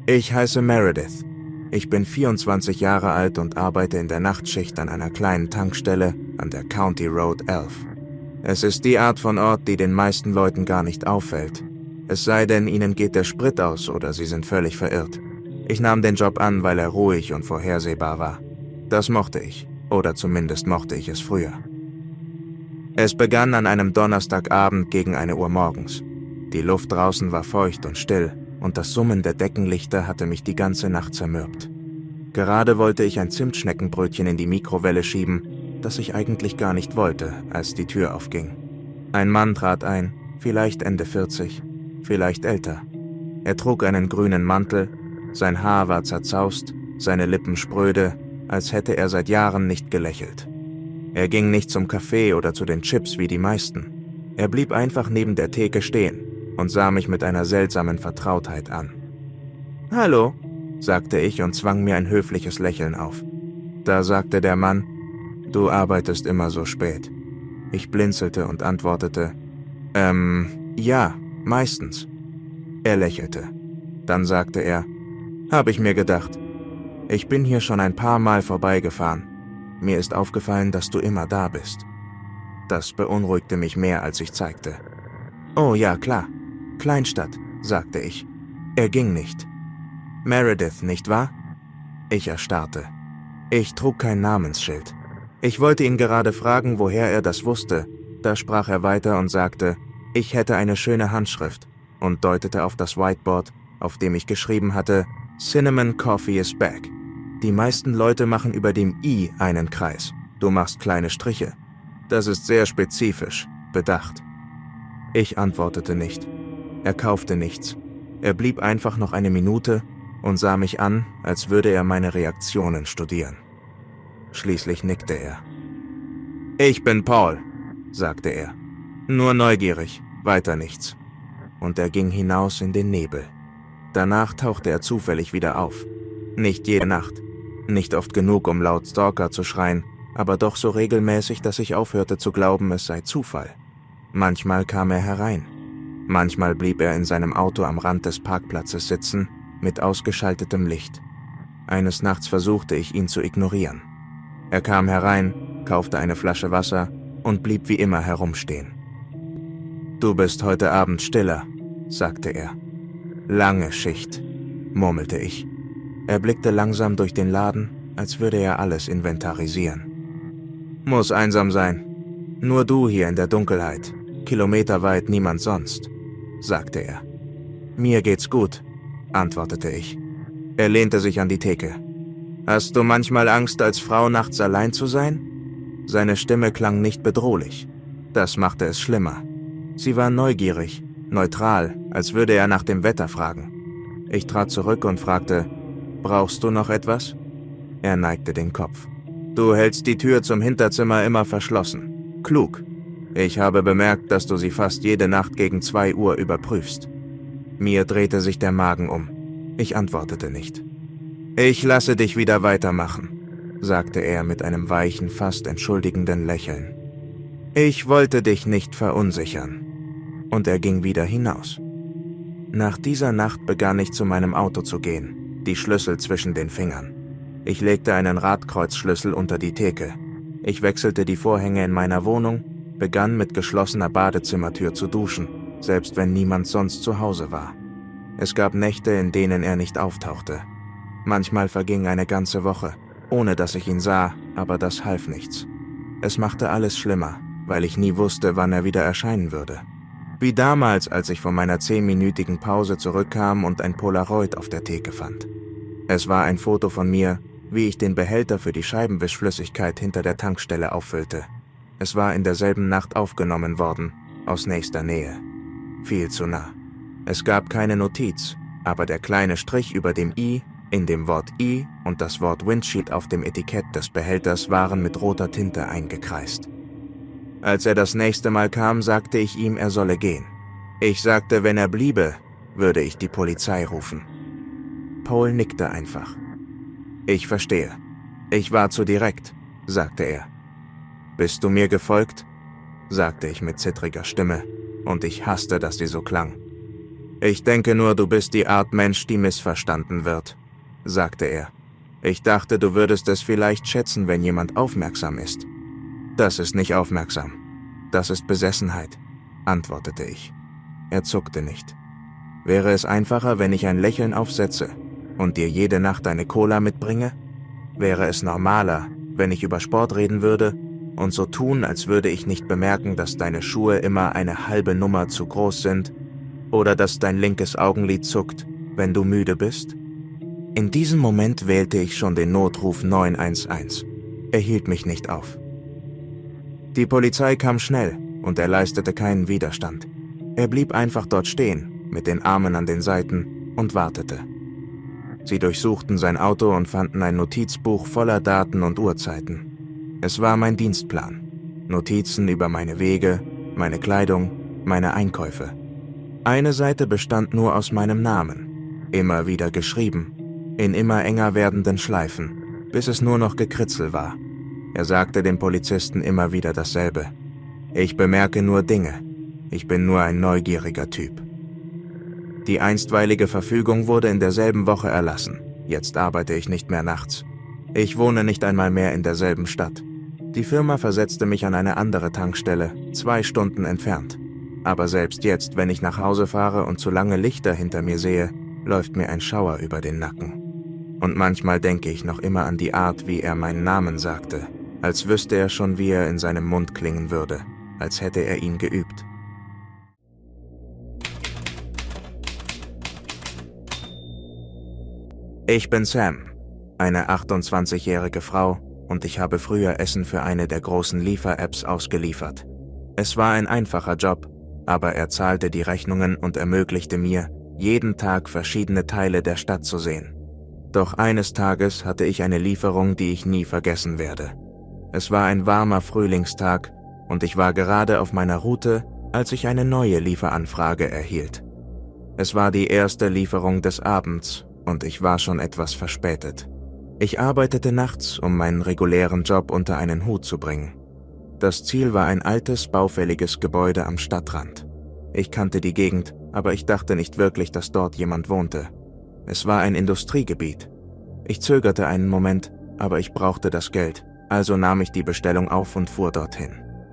Ich heiße Meredith. Ich bin 24 Jahre alt und arbeite in der Nachtschicht an einer kleinen Tankstelle an der County Road 11. Es ist die Art von Ort, die den meisten Leuten gar nicht auffällt. Es sei denn, ihnen geht der Sprit aus oder sie sind völlig verirrt. Ich nahm den Job an, weil er ruhig und vorhersehbar war. Das mochte ich, oder zumindest mochte ich es früher. Es begann an einem Donnerstagabend gegen 1 Uhr morgens. Die Luft draußen war feucht und still, und das Summen der Deckenlichter hatte mich die ganze Nacht zermürbt. Gerade wollte ich ein Zimtschneckenbrötchen in die Mikrowelle schieben, das ich eigentlich gar nicht wollte, als die Tür aufging. Ein Mann trat ein, vielleicht Ende 40, vielleicht älter. Er trug einen grünen Mantel, sein Haar war zerzaust, seine Lippen spröde, als hätte er seit Jahren nicht gelächelt. Er ging nicht zum Café oder zu den Chips wie die meisten. Er blieb einfach neben der Theke stehen und sah mich mit einer seltsamen Vertrautheit an. »Hallo«, sagte ich und zwang mir ein höfliches Lächeln auf. Da sagte der Mann, »Du arbeitest immer so spät.« Ich blinzelte und antwortete, ja, meistens.« Er lächelte. Dann sagte er, »Hab ich mir gedacht. Ich bin hier schon ein paar Mal vorbeigefahren. Mir ist aufgefallen, dass du immer da bist.« Das beunruhigte mich mehr, als ich zeigte. »Oh ja, klar. Kleinstadt«, sagte ich. Er ging nicht. »Meredith, nicht wahr?« Ich erstarrte. Ich trug kein Namensschild. Ich wollte ihn gerade fragen, woher er das wusste. Da sprach er weiter und sagte, ich hätte eine schöne Handschrift und deutete auf das Whiteboard, auf dem ich geschrieben hatte, Cinnamon Coffee is back. Die meisten Leute machen über dem I einen Kreis. Du machst kleine Striche. Das ist sehr spezifisch, bedacht. Ich antwortete nicht. Er kaufte nichts. Er blieb einfach noch 1 Minute und sah mich an, als würde er meine Reaktionen studieren. Schließlich nickte er. »Ich bin Paul«, sagte er. »Nur neugierig, weiter nichts.« Und er ging hinaus in den Nebel. Danach tauchte er zufällig wieder auf. Nicht jede Nacht. Nicht oft genug, um laut Stalker zu schreien, aber doch so regelmäßig, dass ich aufhörte zu glauben, es sei Zufall. Manchmal kam er herein. Manchmal blieb er in seinem Auto am Rand des Parkplatzes sitzen, mit ausgeschaltetem Licht. Eines Nachts versuchte ich, ihn zu ignorieren. Er kam herein, kaufte eine Flasche Wasser und blieb wie immer herumstehen. »Du bist heute Abend stiller«, sagte er. »Lange Schicht«, murmelte ich. Er blickte langsam durch den Laden, als würde er alles inventarisieren. »Muss einsam sein. Nur du hier in der Dunkelheit, kilometerweit niemand sonst«, sagte er. »Mir geht's gut«, antwortete ich. Er lehnte sich an die Theke. »Hast du manchmal Angst, als Frau nachts allein zu sein?« Seine Stimme klang nicht bedrohlich. Das machte es schlimmer. Sie war neugierig, neutral, als würde er nach dem Wetter fragen. Ich trat zurück und fragte, »Brauchst du noch etwas?« Er neigte den Kopf. »Du hältst die Tür zum Hinterzimmer immer verschlossen. Klug. Ich habe bemerkt, dass du sie fast jede Nacht gegen 2 Uhr überprüfst.« Mir drehte sich der Magen um. Ich antwortete nicht. »Ich lasse dich wieder weitermachen«, sagte er mit einem weichen, fast entschuldigenden Lächeln. »Ich wollte dich nicht verunsichern.« Und er ging wieder hinaus. Nach dieser Nacht begann ich zu meinem Auto zu gehen, die Schlüssel zwischen den Fingern. Ich legte einen Radkreuzschlüssel unter die Theke. Ich wechselte die Vorhänge in meiner Wohnung, begann mit geschlossener Badezimmertür zu duschen, selbst wenn niemand sonst zu Hause war. Es gab Nächte, in denen er nicht auftauchte. Manchmal verging eine ganze Woche, ohne dass ich ihn sah, aber das half nichts. Es machte alles schlimmer, weil ich nie wusste, wann er wieder erscheinen würde. Wie damals, als ich von meiner 10-minütigen Pause zurückkam und ein Polaroid auf der Theke fand. Es war ein Foto von mir, wie ich den Behälter für die Scheibenwischflüssigkeit hinter der Tankstelle auffüllte. Es war in derselben Nacht aufgenommen worden, aus nächster Nähe. Viel zu nah. Es gab keine Notiz, aber der kleine Strich über dem I, in dem Wort I und das Wort Windsheet auf dem Etikett des Behälters waren mit roter Tinte eingekreist. Als er das nächste Mal kam, sagte ich ihm, er solle gehen. Ich sagte, wenn er bliebe, würde ich die Polizei rufen. Paul nickte einfach. »Ich verstehe. Ich war zu direkt«, sagte er. »Bist du mir gefolgt?«, sagte ich mit zittriger Stimme, und ich hasste, dass sie so klang. »Ich denke nur, du bist die Art Mensch, die missverstanden wird«, sagte er. »Ich dachte, du würdest es vielleicht schätzen, wenn jemand aufmerksam ist.« »Das ist nicht aufmerksam. Das ist Besessenheit«, antwortete ich. Er zuckte nicht. »Wäre es einfacher, wenn ich ein Lächeln aufsetze und dir jede Nacht eine Cola mitbringe? Wäre es normaler, wenn ich über Sport reden würde und so tun, als würde ich nicht bemerken, dass deine Schuhe immer eine halbe Nummer zu groß sind oder dass dein linkes Augenlid zuckt, wenn du müde bist?« In diesem Moment wählte ich schon den Notruf 911. Er hielt mich nicht auf. Die Polizei kam schnell und er leistete keinen Widerstand. Er blieb einfach dort stehen, mit den Armen an den Seiten und wartete. Sie durchsuchten sein Auto und fanden ein Notizbuch voller Daten und Uhrzeiten. Es war mein Dienstplan. Notizen über meine Wege, meine Kleidung, meine Einkäufe. Eine Seite bestand nur aus meinem Namen, immer wieder geschrieben, in immer enger werdenden Schleifen, bis es nur noch Gekritzel war. Er sagte dem Polizisten immer wieder dasselbe. »Ich bemerke nur Dinge. Ich bin nur ein neugieriger Typ.« Die einstweilige Verfügung wurde in derselben Woche erlassen. Jetzt arbeite ich nicht mehr nachts. Ich wohne nicht einmal mehr in derselben Stadt. Die Firma versetzte mich an eine andere Tankstelle, 2 Stunden entfernt. Aber selbst jetzt, wenn ich nach Hause fahre und zu lange Lichter hinter mir sehe, läuft mir ein Schauer über den Nacken. Und manchmal denke ich noch immer an die Art, wie er meinen Namen sagte, als wüsste er schon, wie er in seinem Mund klingen würde, als hätte er ihn geübt. Ich bin Sam, eine 28-jährige Frau, und ich habe früher Essen für eine der großen Liefer-Apps ausgeliefert. Es war ein einfacher Job, aber er zahlte die Rechnungen und ermöglichte mir, jeden Tag verschiedene Teile der Stadt zu sehen. Doch eines Tages hatte ich eine Lieferung, die ich nie vergessen werde. Es war ein warmer Frühlingstag und ich war gerade auf meiner Route, als ich eine neue Lieferanfrage erhielt. Es war die erste Lieferung des Abends und ich war schon etwas verspätet. Ich arbeitete nachts, um meinen regulären Job unter einen Hut zu bringen. Das Ziel war ein altes, baufälliges Gebäude am Stadtrand. Ich kannte die Gegend, aber ich dachte nicht wirklich, dass dort jemand wohnte. Es war ein Industriegebiet. Ich zögerte einen Moment, aber ich brauchte das Geld, also nahm ich die Bestellung auf und fuhr dorthin.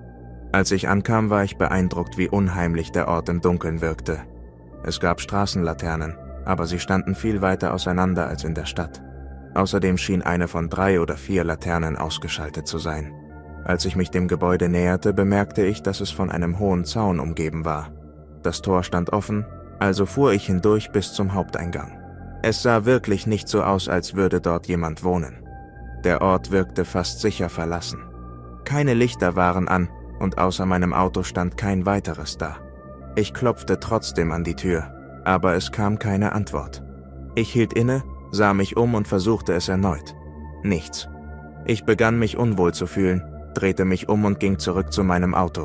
Als ich ankam, war ich beeindruckt, wie unheimlich der Ort im Dunkeln wirkte. Es gab Straßenlaternen, aber sie standen viel weiter auseinander als in der Stadt. Außerdem schien eine von 3 oder 4 Laternen ausgeschaltet zu sein. Als ich mich dem Gebäude näherte, bemerkte ich, dass es von einem hohen Zaun umgeben war. Das Tor stand offen, also fuhr ich hindurch bis zum Haupteingang. Es sah wirklich nicht so aus, als würde dort jemand wohnen. Der Ort wirkte fast sicher verlassen. Keine Lichter waren an und außer meinem Auto stand kein weiteres da. Ich klopfte trotzdem an die Tür, aber es kam keine Antwort. Ich hielt inne, sah mich um und versuchte es erneut. Nichts. Ich begann mich unwohl zu fühlen, drehte mich um und ging zurück zu meinem Auto.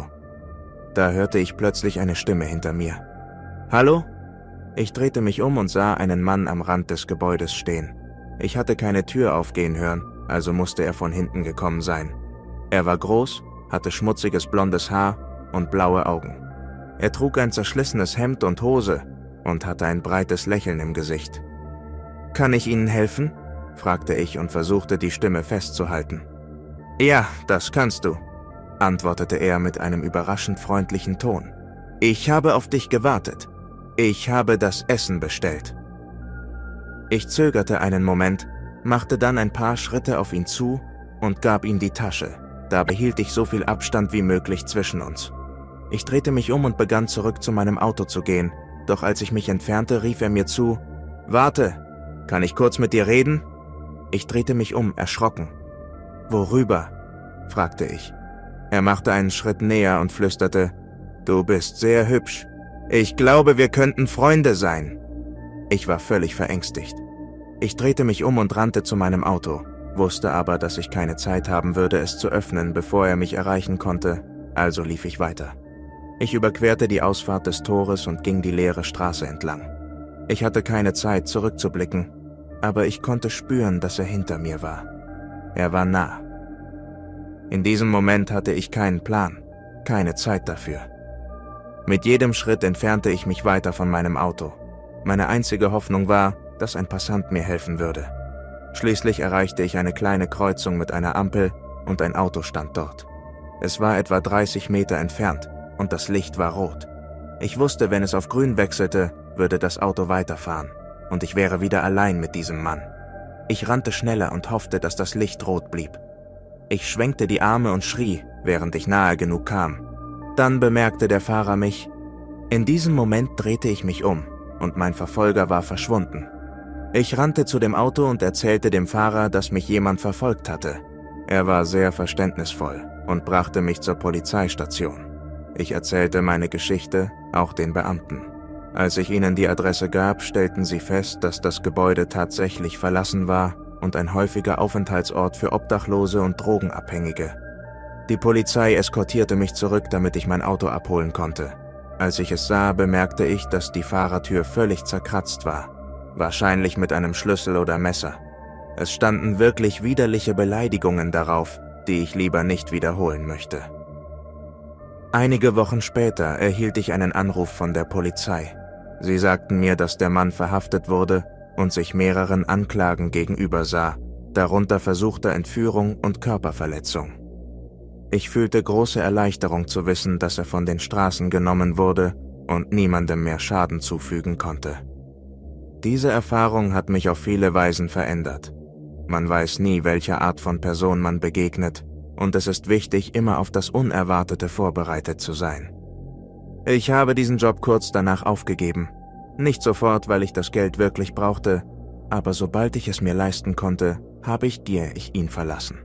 Da hörte ich plötzlich eine Stimme hinter mir. »Hallo?« Ich drehte mich um und sah einen Mann am Rand des Gebäudes stehen. Ich hatte keine Tür aufgehen hören, also musste er von hinten gekommen sein. Er war groß, hatte schmutziges blondes Haar und blaue Augen. Er trug ein zerschlissenes Hemd und Hose und hatte ein breites Lächeln im Gesicht. »Kann ich Ihnen helfen?« fragte ich und versuchte, die Stimme festzuhalten. »Ja, das kannst du«, antwortete er mit einem überraschend freundlichen Ton. »Ich habe auf dich gewartet. Ich habe das Essen bestellt.« Ich zögerte einen Moment, machte dann ein paar Schritte auf ihn zu und gab ihm die Tasche. Dabei hielt ich so viel Abstand wie möglich zwischen uns. Ich drehte mich um und begann zurück zu meinem Auto zu gehen, doch als ich mich entfernte, rief er mir zu, »Warte, kann ich kurz mit dir reden?« Ich drehte mich um, erschrocken. »Worüber?« fragte ich. Er machte einen Schritt näher und flüsterte, »Du bist sehr hübsch. Ich glaube, wir könnten Freunde sein.« Ich war völlig verängstigt. Ich drehte mich um und rannte zu meinem Auto, wusste aber, dass ich keine Zeit haben würde, es zu öffnen, bevor er mich erreichen konnte, also lief ich weiter. Ich überquerte die Ausfahrt des Tores und ging die leere Straße entlang. Ich hatte keine Zeit, zurückzublicken, aber ich konnte spüren, dass er hinter mir war. Er war nah. In diesem Moment hatte ich keinen Plan, keine Zeit dafür. Mit jedem Schritt entfernte ich mich weiter von meinem Auto. Meine einzige Hoffnung war, dass ein Passant mir helfen würde. Schließlich erreichte ich eine kleine Kreuzung mit einer Ampel und ein Auto stand dort. Es war etwa 30 Meter entfernt und das Licht war rot. Ich wusste, wenn es auf grün wechselte, würde das Auto weiterfahren und ich wäre wieder allein mit diesem Mann. Ich rannte schneller und hoffte, dass das Licht rot blieb. Ich schwenkte die Arme und schrie, während ich nahe genug kam. Dann bemerkte der Fahrer mich. In diesem Moment drehte ich mich um und mein Verfolger war verschwunden. Ich rannte zu dem Auto und erzählte dem Fahrer, dass mich jemand verfolgt hatte. Er war sehr verständnisvoll und brachte mich zur Polizeistation. Ich erzählte meine Geschichte, auch den Beamten. Als ich ihnen die Adresse gab, stellten sie fest, dass das Gebäude tatsächlich verlassen war und ein häufiger Aufenthaltsort für Obdachlose und Drogenabhängige. Die Polizei eskortierte mich zurück, damit ich mein Auto abholen konnte. Als ich es sah, bemerkte ich, dass die Fahrertür völlig zerkratzt war. Wahrscheinlich mit einem Schlüssel oder Messer. Es standen wirklich widerliche Beleidigungen darauf, die ich lieber nicht wiederholen möchte. Einige Wochen später erhielt ich einen Anruf von der Polizei. Sie sagten mir, dass der Mann verhaftet wurde und sich mehreren Anklagen gegenübersah, darunter versuchter Entführung und Körperverletzung. Ich fühlte große Erleichterung zu wissen, dass er von den Straßen genommen wurde und niemandem mehr Schaden zufügen konnte. Diese Erfahrung hat mich auf viele Weisen verändert. Man weiß nie, welcher Art von Person man begegnet, und es ist wichtig, immer auf das Unerwartete vorbereitet zu sein. Ich habe diesen Job kurz danach aufgegeben. Nicht sofort, weil ich das Geld wirklich brauchte, aber sobald ich es mir leisten konnte, habe ich ihn verlassen.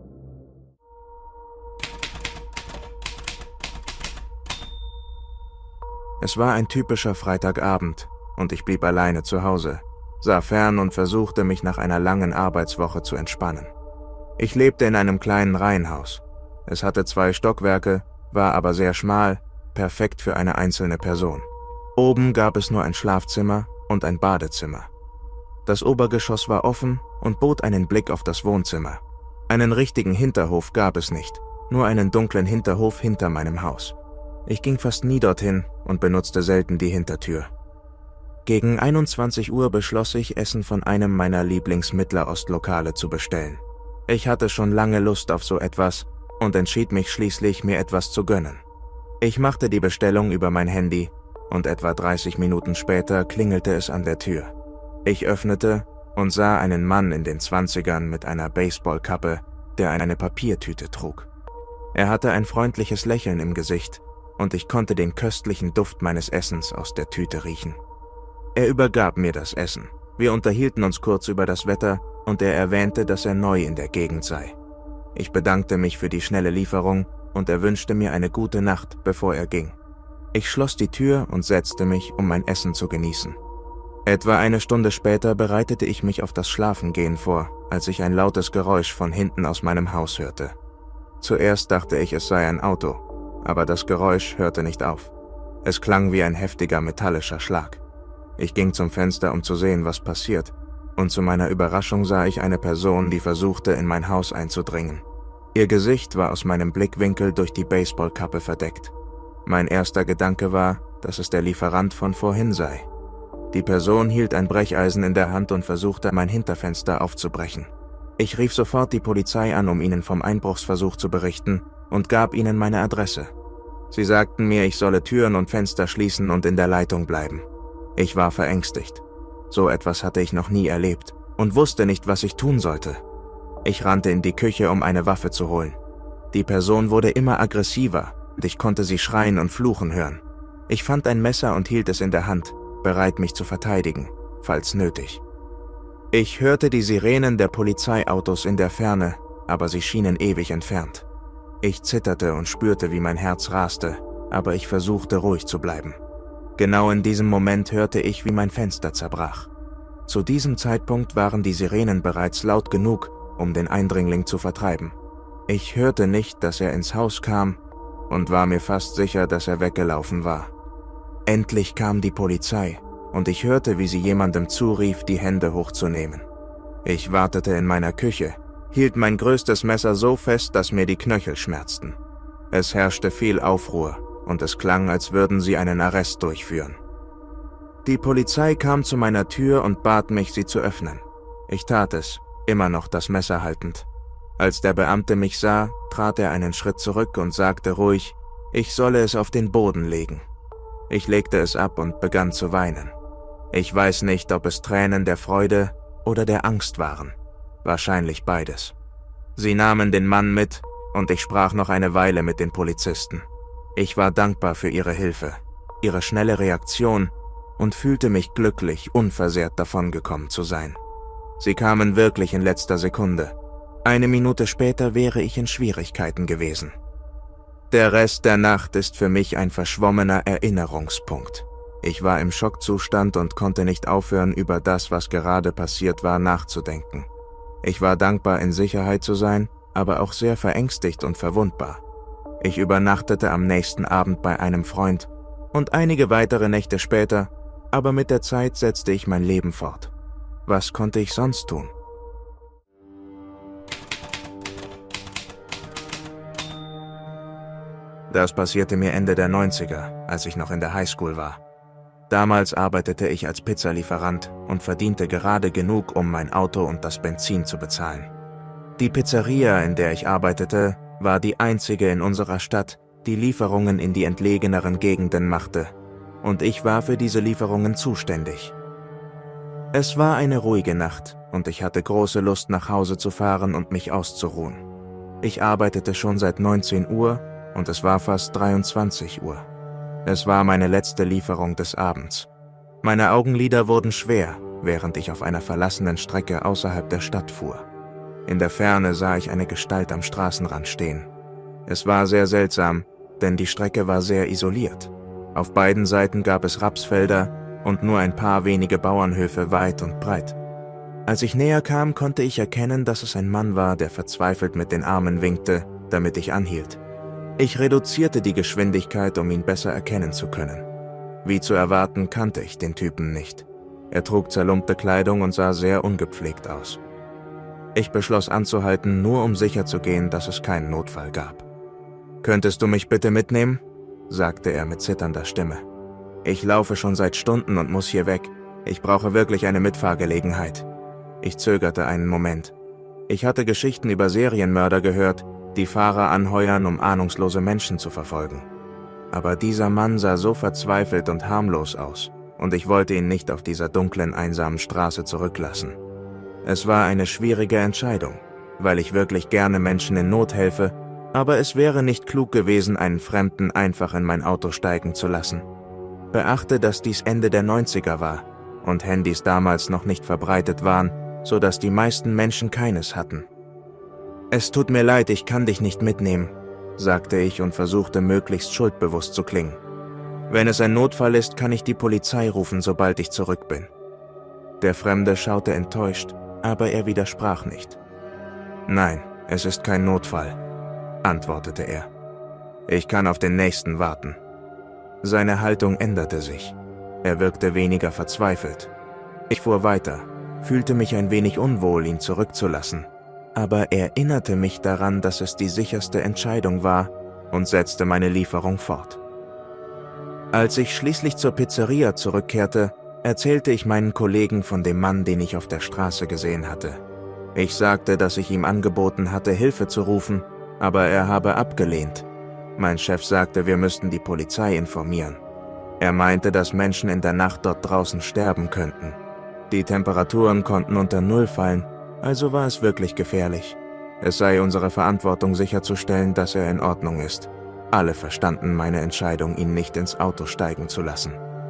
Es war ein typischer Freitagabend und ich blieb alleine zu Hause, sah fern und versuchte, mich nach einer langen Arbeitswoche zu entspannen. Ich lebte in einem kleinen Reihenhaus. Es hatte 2 Stockwerke, war aber sehr schmal, perfekt für eine einzelne Person. Oben gab es nur ein Schlafzimmer und ein Badezimmer. Das Obergeschoss war offen und bot einen Blick auf das Wohnzimmer. Einen richtigen Hinterhof gab es nicht, nur einen dunklen Hinterhof hinter meinem Haus. Ich ging fast nie dorthin und benutzte selten die Hintertür. Gegen 21 Uhr beschloss ich, Essen von einem meiner Lieblings-Mittlerostlokale zu bestellen. Ich hatte schon lange Lust auf so etwas und entschied mich schließlich, mir etwas zu gönnen. Ich machte die Bestellung über mein Handy und etwa 30 Minuten später klingelte es an der Tür. Ich öffnete und sah einen Mann in den 20ern mit einer Baseballkappe, der eine Papiertüte trug. Er hatte ein freundliches Lächeln im Gesicht und ich konnte den köstlichen Duft meines Essens aus der Tüte riechen. Er übergab mir das Essen. Wir unterhielten uns kurz über das Wetter und er erwähnte, dass er neu in der Gegend sei. Ich bedankte mich für die schnelle Lieferung und er wünschte mir eine gute Nacht, bevor er ging. Ich schloss die Tür und setzte mich, um mein Essen zu genießen. Etwa eine Stunde später bereitete ich mich auf das Schlafengehen vor, als ich ein lautes Geräusch von hinten aus meinem Haus hörte. Zuerst dachte ich, es sei ein Auto, aber das Geräusch hörte nicht auf. Es klang wie ein heftiger metallischer Schlag. Ich ging zum Fenster, um zu sehen, was passiert, und zu meiner Überraschung sah ich eine Person, die versuchte, in mein Haus einzudringen. Ihr Gesicht war aus meinem Blickwinkel durch die Baseballkappe verdeckt. Mein erster Gedanke war, dass es der Lieferant von vorhin sei. Die Person hielt ein Brecheisen in der Hand und versuchte, mein Hinterfenster aufzubrechen. Ich rief sofort die Polizei an, um ihnen vom Einbruchsversuch zu berichten, und gab ihnen meine Adresse. Sie sagten mir, ich solle Türen und Fenster schließen und in der Leitung bleiben. Ich war verängstigt. So etwas hatte ich noch nie erlebt und wusste nicht, was ich tun sollte. Ich rannte in die Küche, um eine Waffe zu holen. Die Person wurde immer aggressiver und ich konnte sie schreien und fluchen hören. Ich fand ein Messer und hielt es in der Hand, bereit, mich zu verteidigen, falls nötig. Ich hörte die Sirenen der Polizeiautos in der Ferne, aber sie schienen ewig entfernt. Ich zitterte und spürte, wie mein Herz raste, aber ich versuchte, ruhig zu bleiben. Genau in diesem Moment hörte ich, wie mein Fenster zerbrach. Zu diesem Zeitpunkt waren die Sirenen bereits laut genug, um den Eindringling zu vertreiben. Ich hörte nicht, dass er ins Haus kam und war mir fast sicher, dass er weggelaufen war. Endlich kam die Polizei und ich hörte, wie sie jemandem zurief, die Hände hochzunehmen. Ich wartete in meiner Küche, hielt mein größtes Messer so fest, dass mir die Knöchel schmerzten. Es herrschte viel Aufruhr und es klang, als würden sie einen Arrest durchführen. Die Polizei kam zu meiner Tür und bat mich, sie zu öffnen. Ich tat es, immer noch das Messer haltend. Als der Beamte mich sah, trat er einen Schritt zurück und sagte ruhig, ich solle es auf den Boden legen. Ich legte es ab und begann zu weinen. Ich weiß nicht, ob es Tränen der Freude oder der Angst waren. Wahrscheinlich beides. Sie nahmen den Mann mit und ich sprach noch eine Weile mit den Polizisten. Ich war dankbar für ihre Hilfe, ihre schnelle Reaktion und fühlte mich glücklich, unversehrt davongekommen zu sein. Sie kamen wirklich in letzter Sekunde. Eine Minute später wäre ich in Schwierigkeiten gewesen. Der Rest der Nacht ist für mich ein verschwommener Erinnerungspunkt. Ich war im Schockzustand und konnte nicht aufhören, über das, was gerade passiert war, nachzudenken. Ich war dankbar, in Sicherheit zu sein, aber auch sehr verängstigt und verwundbar. Ich übernachtete am nächsten Abend bei einem Freund und einige weitere Nächte später, aber mit der Zeit setzte ich mein Leben fort. Was konnte ich sonst tun? Das passierte mir Ende der 90er, als ich noch in der Highschool war. Damals arbeitete ich als Pizzalieferant und verdiente gerade genug, um mein Auto und das Benzin zu bezahlen. Die Pizzeria, in der ich arbeitete, war die einzige in unserer Stadt, die Lieferungen in die entlegeneren Gegenden machte, und ich war für diese Lieferungen zuständig. Es war eine ruhige Nacht und ich hatte große Lust, nach Hause zu fahren und mich auszuruhen. Ich arbeitete schon seit 19 Uhr und es war fast 23 Uhr. Es war meine letzte Lieferung des Abends. Meine Augenlider wurden schwer, während ich auf einer verlassenen Strecke außerhalb der Stadt fuhr. In der Ferne sah ich eine Gestalt am Straßenrand stehen. Es war sehr seltsam, denn die Strecke war sehr isoliert. Auf beiden Seiten gab es Rapsfelder und nur ein paar wenige Bauernhöfe weit und breit. Als ich näher kam, konnte ich erkennen, dass es ein Mann war, der verzweifelt mit den Armen winkte, damit ich anhielt. Ich reduzierte die Geschwindigkeit, um ihn besser erkennen zu können. Wie zu erwarten, kannte ich den Typen nicht. Er trug zerlumpte Kleidung und sah sehr ungepflegt aus. Ich beschloss anzuhalten, nur um sicherzugehen, dass es keinen Notfall gab. »Könntest du mich bitte mitnehmen?« sagte er mit zitternder Stimme. »Ich laufe schon seit Stunden und muss hier weg. Ich brauche wirklich eine Mitfahrgelegenheit.« Ich zögerte einen Moment. Ich hatte Geschichten über Serienmörder gehört, die Fahrer anheuern, um ahnungslose Menschen zu verfolgen. Aber dieser Mann sah so verzweifelt und harmlos aus, und ich wollte ihn nicht auf dieser dunklen, einsamen Straße zurücklassen. Es war eine schwierige Entscheidung, weil ich wirklich gerne Menschen in Not helfe, aber es wäre nicht klug gewesen, einen Fremden einfach in mein Auto steigen zu lassen. Beachte, dass dies Ende der 90er war und Handys damals noch nicht verbreitet waren, sodass die meisten Menschen keines hatten. »Es tut mir leid, ich kann dich nicht mitnehmen«, sagte ich und versuchte möglichst schuldbewusst zu klingen. »Wenn es ein Notfall ist, kann ich die Polizei rufen, sobald ich zurück bin.« Der Fremde schaute enttäuscht, aber er widersprach nicht. »Nein, es ist kein Notfall«, antwortete er. »Ich kann auf den nächsten warten.« Seine Haltung änderte sich. Er wirkte weniger verzweifelt. Ich fuhr weiter, fühlte mich ein wenig unwohl, ihn zurückzulassen, aber erinnerte mich daran, dass es die sicherste Entscheidung war und setzte meine Lieferung fort. Als ich schließlich zur Pizzeria zurückkehrte, erzählte ich meinen Kollegen von dem Mann, den ich auf der Straße gesehen hatte. Ich sagte, dass ich ihm angeboten hatte, Hilfe zu rufen, aber er habe abgelehnt. Mein Chef sagte, wir müssten die Polizei informieren. Er meinte, dass Menschen in der Nacht dort draußen sterben könnten. Die Temperaturen konnten unter Null fallen, also war es wirklich gefährlich. Es sei unsere Verantwortung sicherzustellen, dass er in Ordnung ist. Alle verstanden meine Entscheidung, ihn nicht ins Auto steigen zu lassen.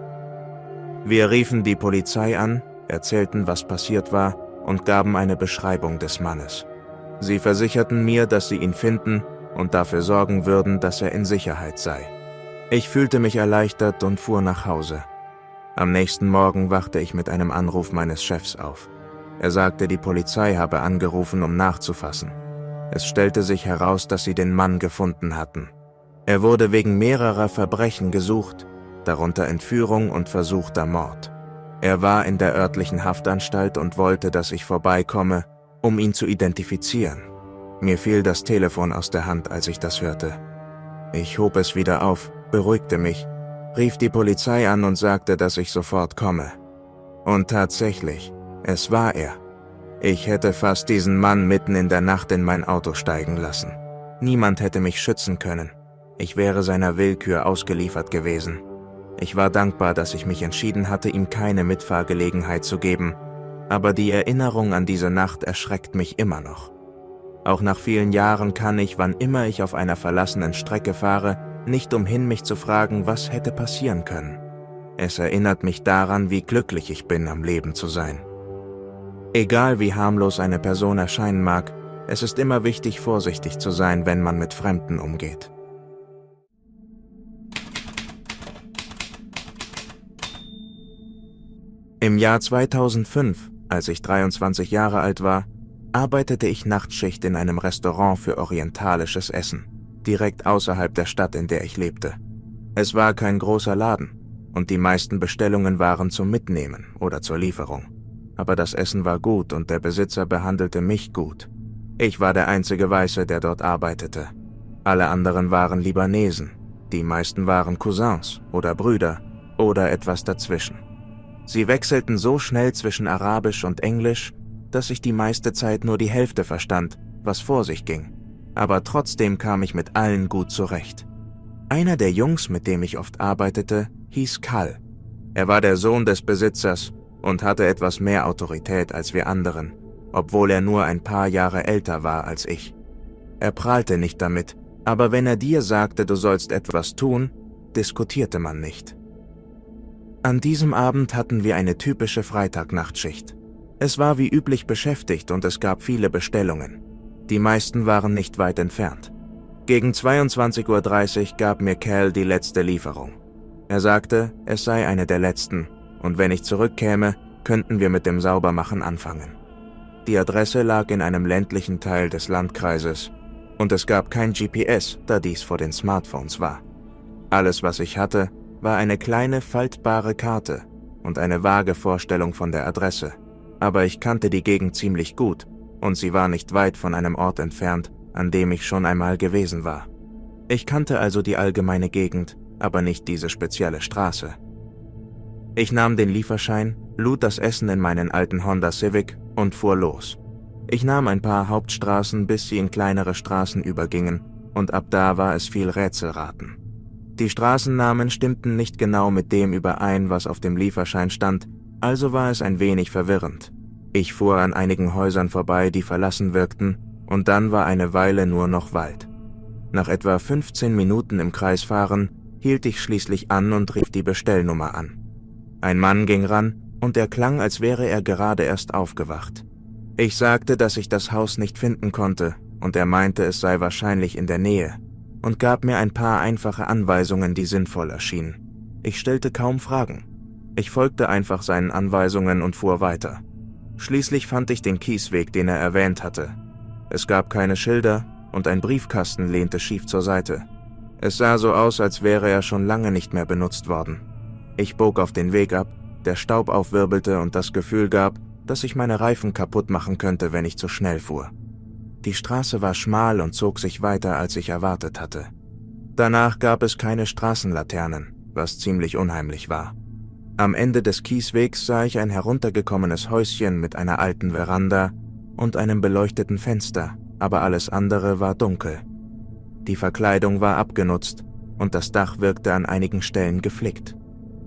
Wir riefen die Polizei an, erzählten, was passiert war und gaben eine Beschreibung des Mannes. Sie versicherten mir, dass sie ihn finden und dafür sorgen würden, dass er in Sicherheit sei. Ich fühlte mich erleichtert und fuhr nach Hause. Am nächsten Morgen wachte ich mit einem Anruf meines Chefs auf. Er sagte, die Polizei habe angerufen, um nachzufassen. Es stellte sich heraus, dass sie den Mann gefunden hatten. Er wurde wegen mehrerer Verbrechen gesucht, darunter Entführung und versuchter Mord. Er war in der örtlichen Haftanstalt und wollte, dass ich vorbeikomme, um ihn zu identifizieren. Mir fiel das Telefon aus der Hand, als ich das hörte. Ich hob es wieder auf beruhigte mich, rief die Polizei an und sagte, dass ich sofort komme. Und tatsächlich, es war er. Ich hätte fast diesen Mann mitten in der Nacht in mein Auto steigen lassen. Niemand hätte mich schützen können. Ich wäre seiner Willkür ausgeliefert gewesen. Ich war dankbar, dass ich mich entschieden hatte, ihm keine Mitfahrgelegenheit zu geben, aber die Erinnerung an diese Nacht erschreckt mich immer noch. Auch nach vielen Jahren kann ich, wann immer ich auf einer verlassenen Strecke fahre, nicht umhin, mich zu fragen, was hätte passieren können. Es erinnert mich daran, wie glücklich ich bin, am Leben zu sein. Egal wie harmlos eine Person erscheinen mag, es ist immer wichtig, vorsichtig zu sein, wenn man mit Fremden umgeht. Im Jahr 2005, als ich 23 Jahre alt war, arbeitete ich Nachtschicht in einem Restaurant für orientalisches Essen, direkt außerhalb der Stadt, in der ich lebte. Es war kein großer Laden und die meisten Bestellungen waren zum Mitnehmen oder zur Lieferung. Aber das Essen war gut und der Besitzer behandelte mich gut. Ich war der einzige Weiße, der dort arbeitete. Alle anderen waren Libanesen, die meisten waren Cousins oder Brüder oder etwas dazwischen. Sie wechselten so schnell zwischen Arabisch und Englisch, dass ich die meiste Zeit nur die Hälfte verstand, was vor sich ging. Aber trotzdem kam ich mit allen gut zurecht. Einer der Jungs, mit dem ich oft arbeitete, hieß Kal. Er war der Sohn des Besitzers und hatte etwas mehr Autorität als wir anderen, obwohl er nur ein paar Jahre älter war als ich. Er prahlte nicht damit, aber wenn er dir sagte, du sollst etwas tun, diskutierte man nicht. An diesem Abend hatten wir eine typische Freitagnachtschicht. Es war wie üblich beschäftigt und es gab viele Bestellungen. Die meisten waren nicht weit entfernt. Gegen 22:30 Uhr gab mir Cal die letzte Lieferung. Er sagte, es sei eine der letzten und wenn ich zurückkäme, könnten wir mit dem Saubermachen anfangen. Die Adresse lag in einem ländlichen Teil des Landkreises und es gab kein GPS, da dies vor den Smartphones war. Alles, was ich hatte, war eine kleine faltbare Karte und eine vage Vorstellung von der Adresse, aber ich kannte die Gegend ziemlich gut und sie war nicht weit von einem Ort entfernt, an dem ich schon einmal gewesen war. Ich kannte also die allgemeine Gegend, aber nicht diese spezielle Straße. Ich nahm den Lieferschein, lud das Essen in meinen alten Honda Civic und fuhr los. Ich nahm ein paar Hauptstraßen, bis sie in kleinere Straßen übergingen, und ab da war es viel Rätselraten. Die Straßennamen stimmten nicht genau mit dem überein, was auf dem Lieferschein stand, also war es ein wenig verwirrend. Ich fuhr an einigen Häusern vorbei, die verlassen wirkten, und dann war eine Weile nur noch Wald. Nach etwa 15 Minuten im Kreis fahren, hielt ich schließlich an und rief die Bestellnummer an. Ein Mann ging ran, und er klang, als wäre er gerade erst aufgewacht. Ich sagte, dass ich das Haus nicht finden konnte, und er meinte, es sei wahrscheinlich in der Nähe, und gab mir ein paar einfache Anweisungen, die sinnvoll erschienen. Ich stellte kaum Fragen. Ich folgte einfach seinen Anweisungen und fuhr weiter. Schließlich fand ich den Kiesweg, den er erwähnt hatte. Es gab keine Schilder und ein Briefkasten lehnte schief zur Seite. Es sah so aus, als wäre er schon lange nicht mehr benutzt worden. Ich bog auf den Weg ab, der Staub aufwirbelte und das Gefühl gab, dass ich meine Reifen kaputt machen könnte, wenn ich zu schnell fuhr. Die Straße war schmal und zog sich weiter, als ich erwartet hatte. Danach gab es keine Straßenlaternen, was ziemlich unheimlich war. Am Ende des Kieswegs sah ich ein heruntergekommenes Häuschen mit einer alten Veranda und einem beleuchteten Fenster, aber alles andere war dunkel. Die Verkleidung war abgenutzt und das Dach wirkte an einigen Stellen geflickt.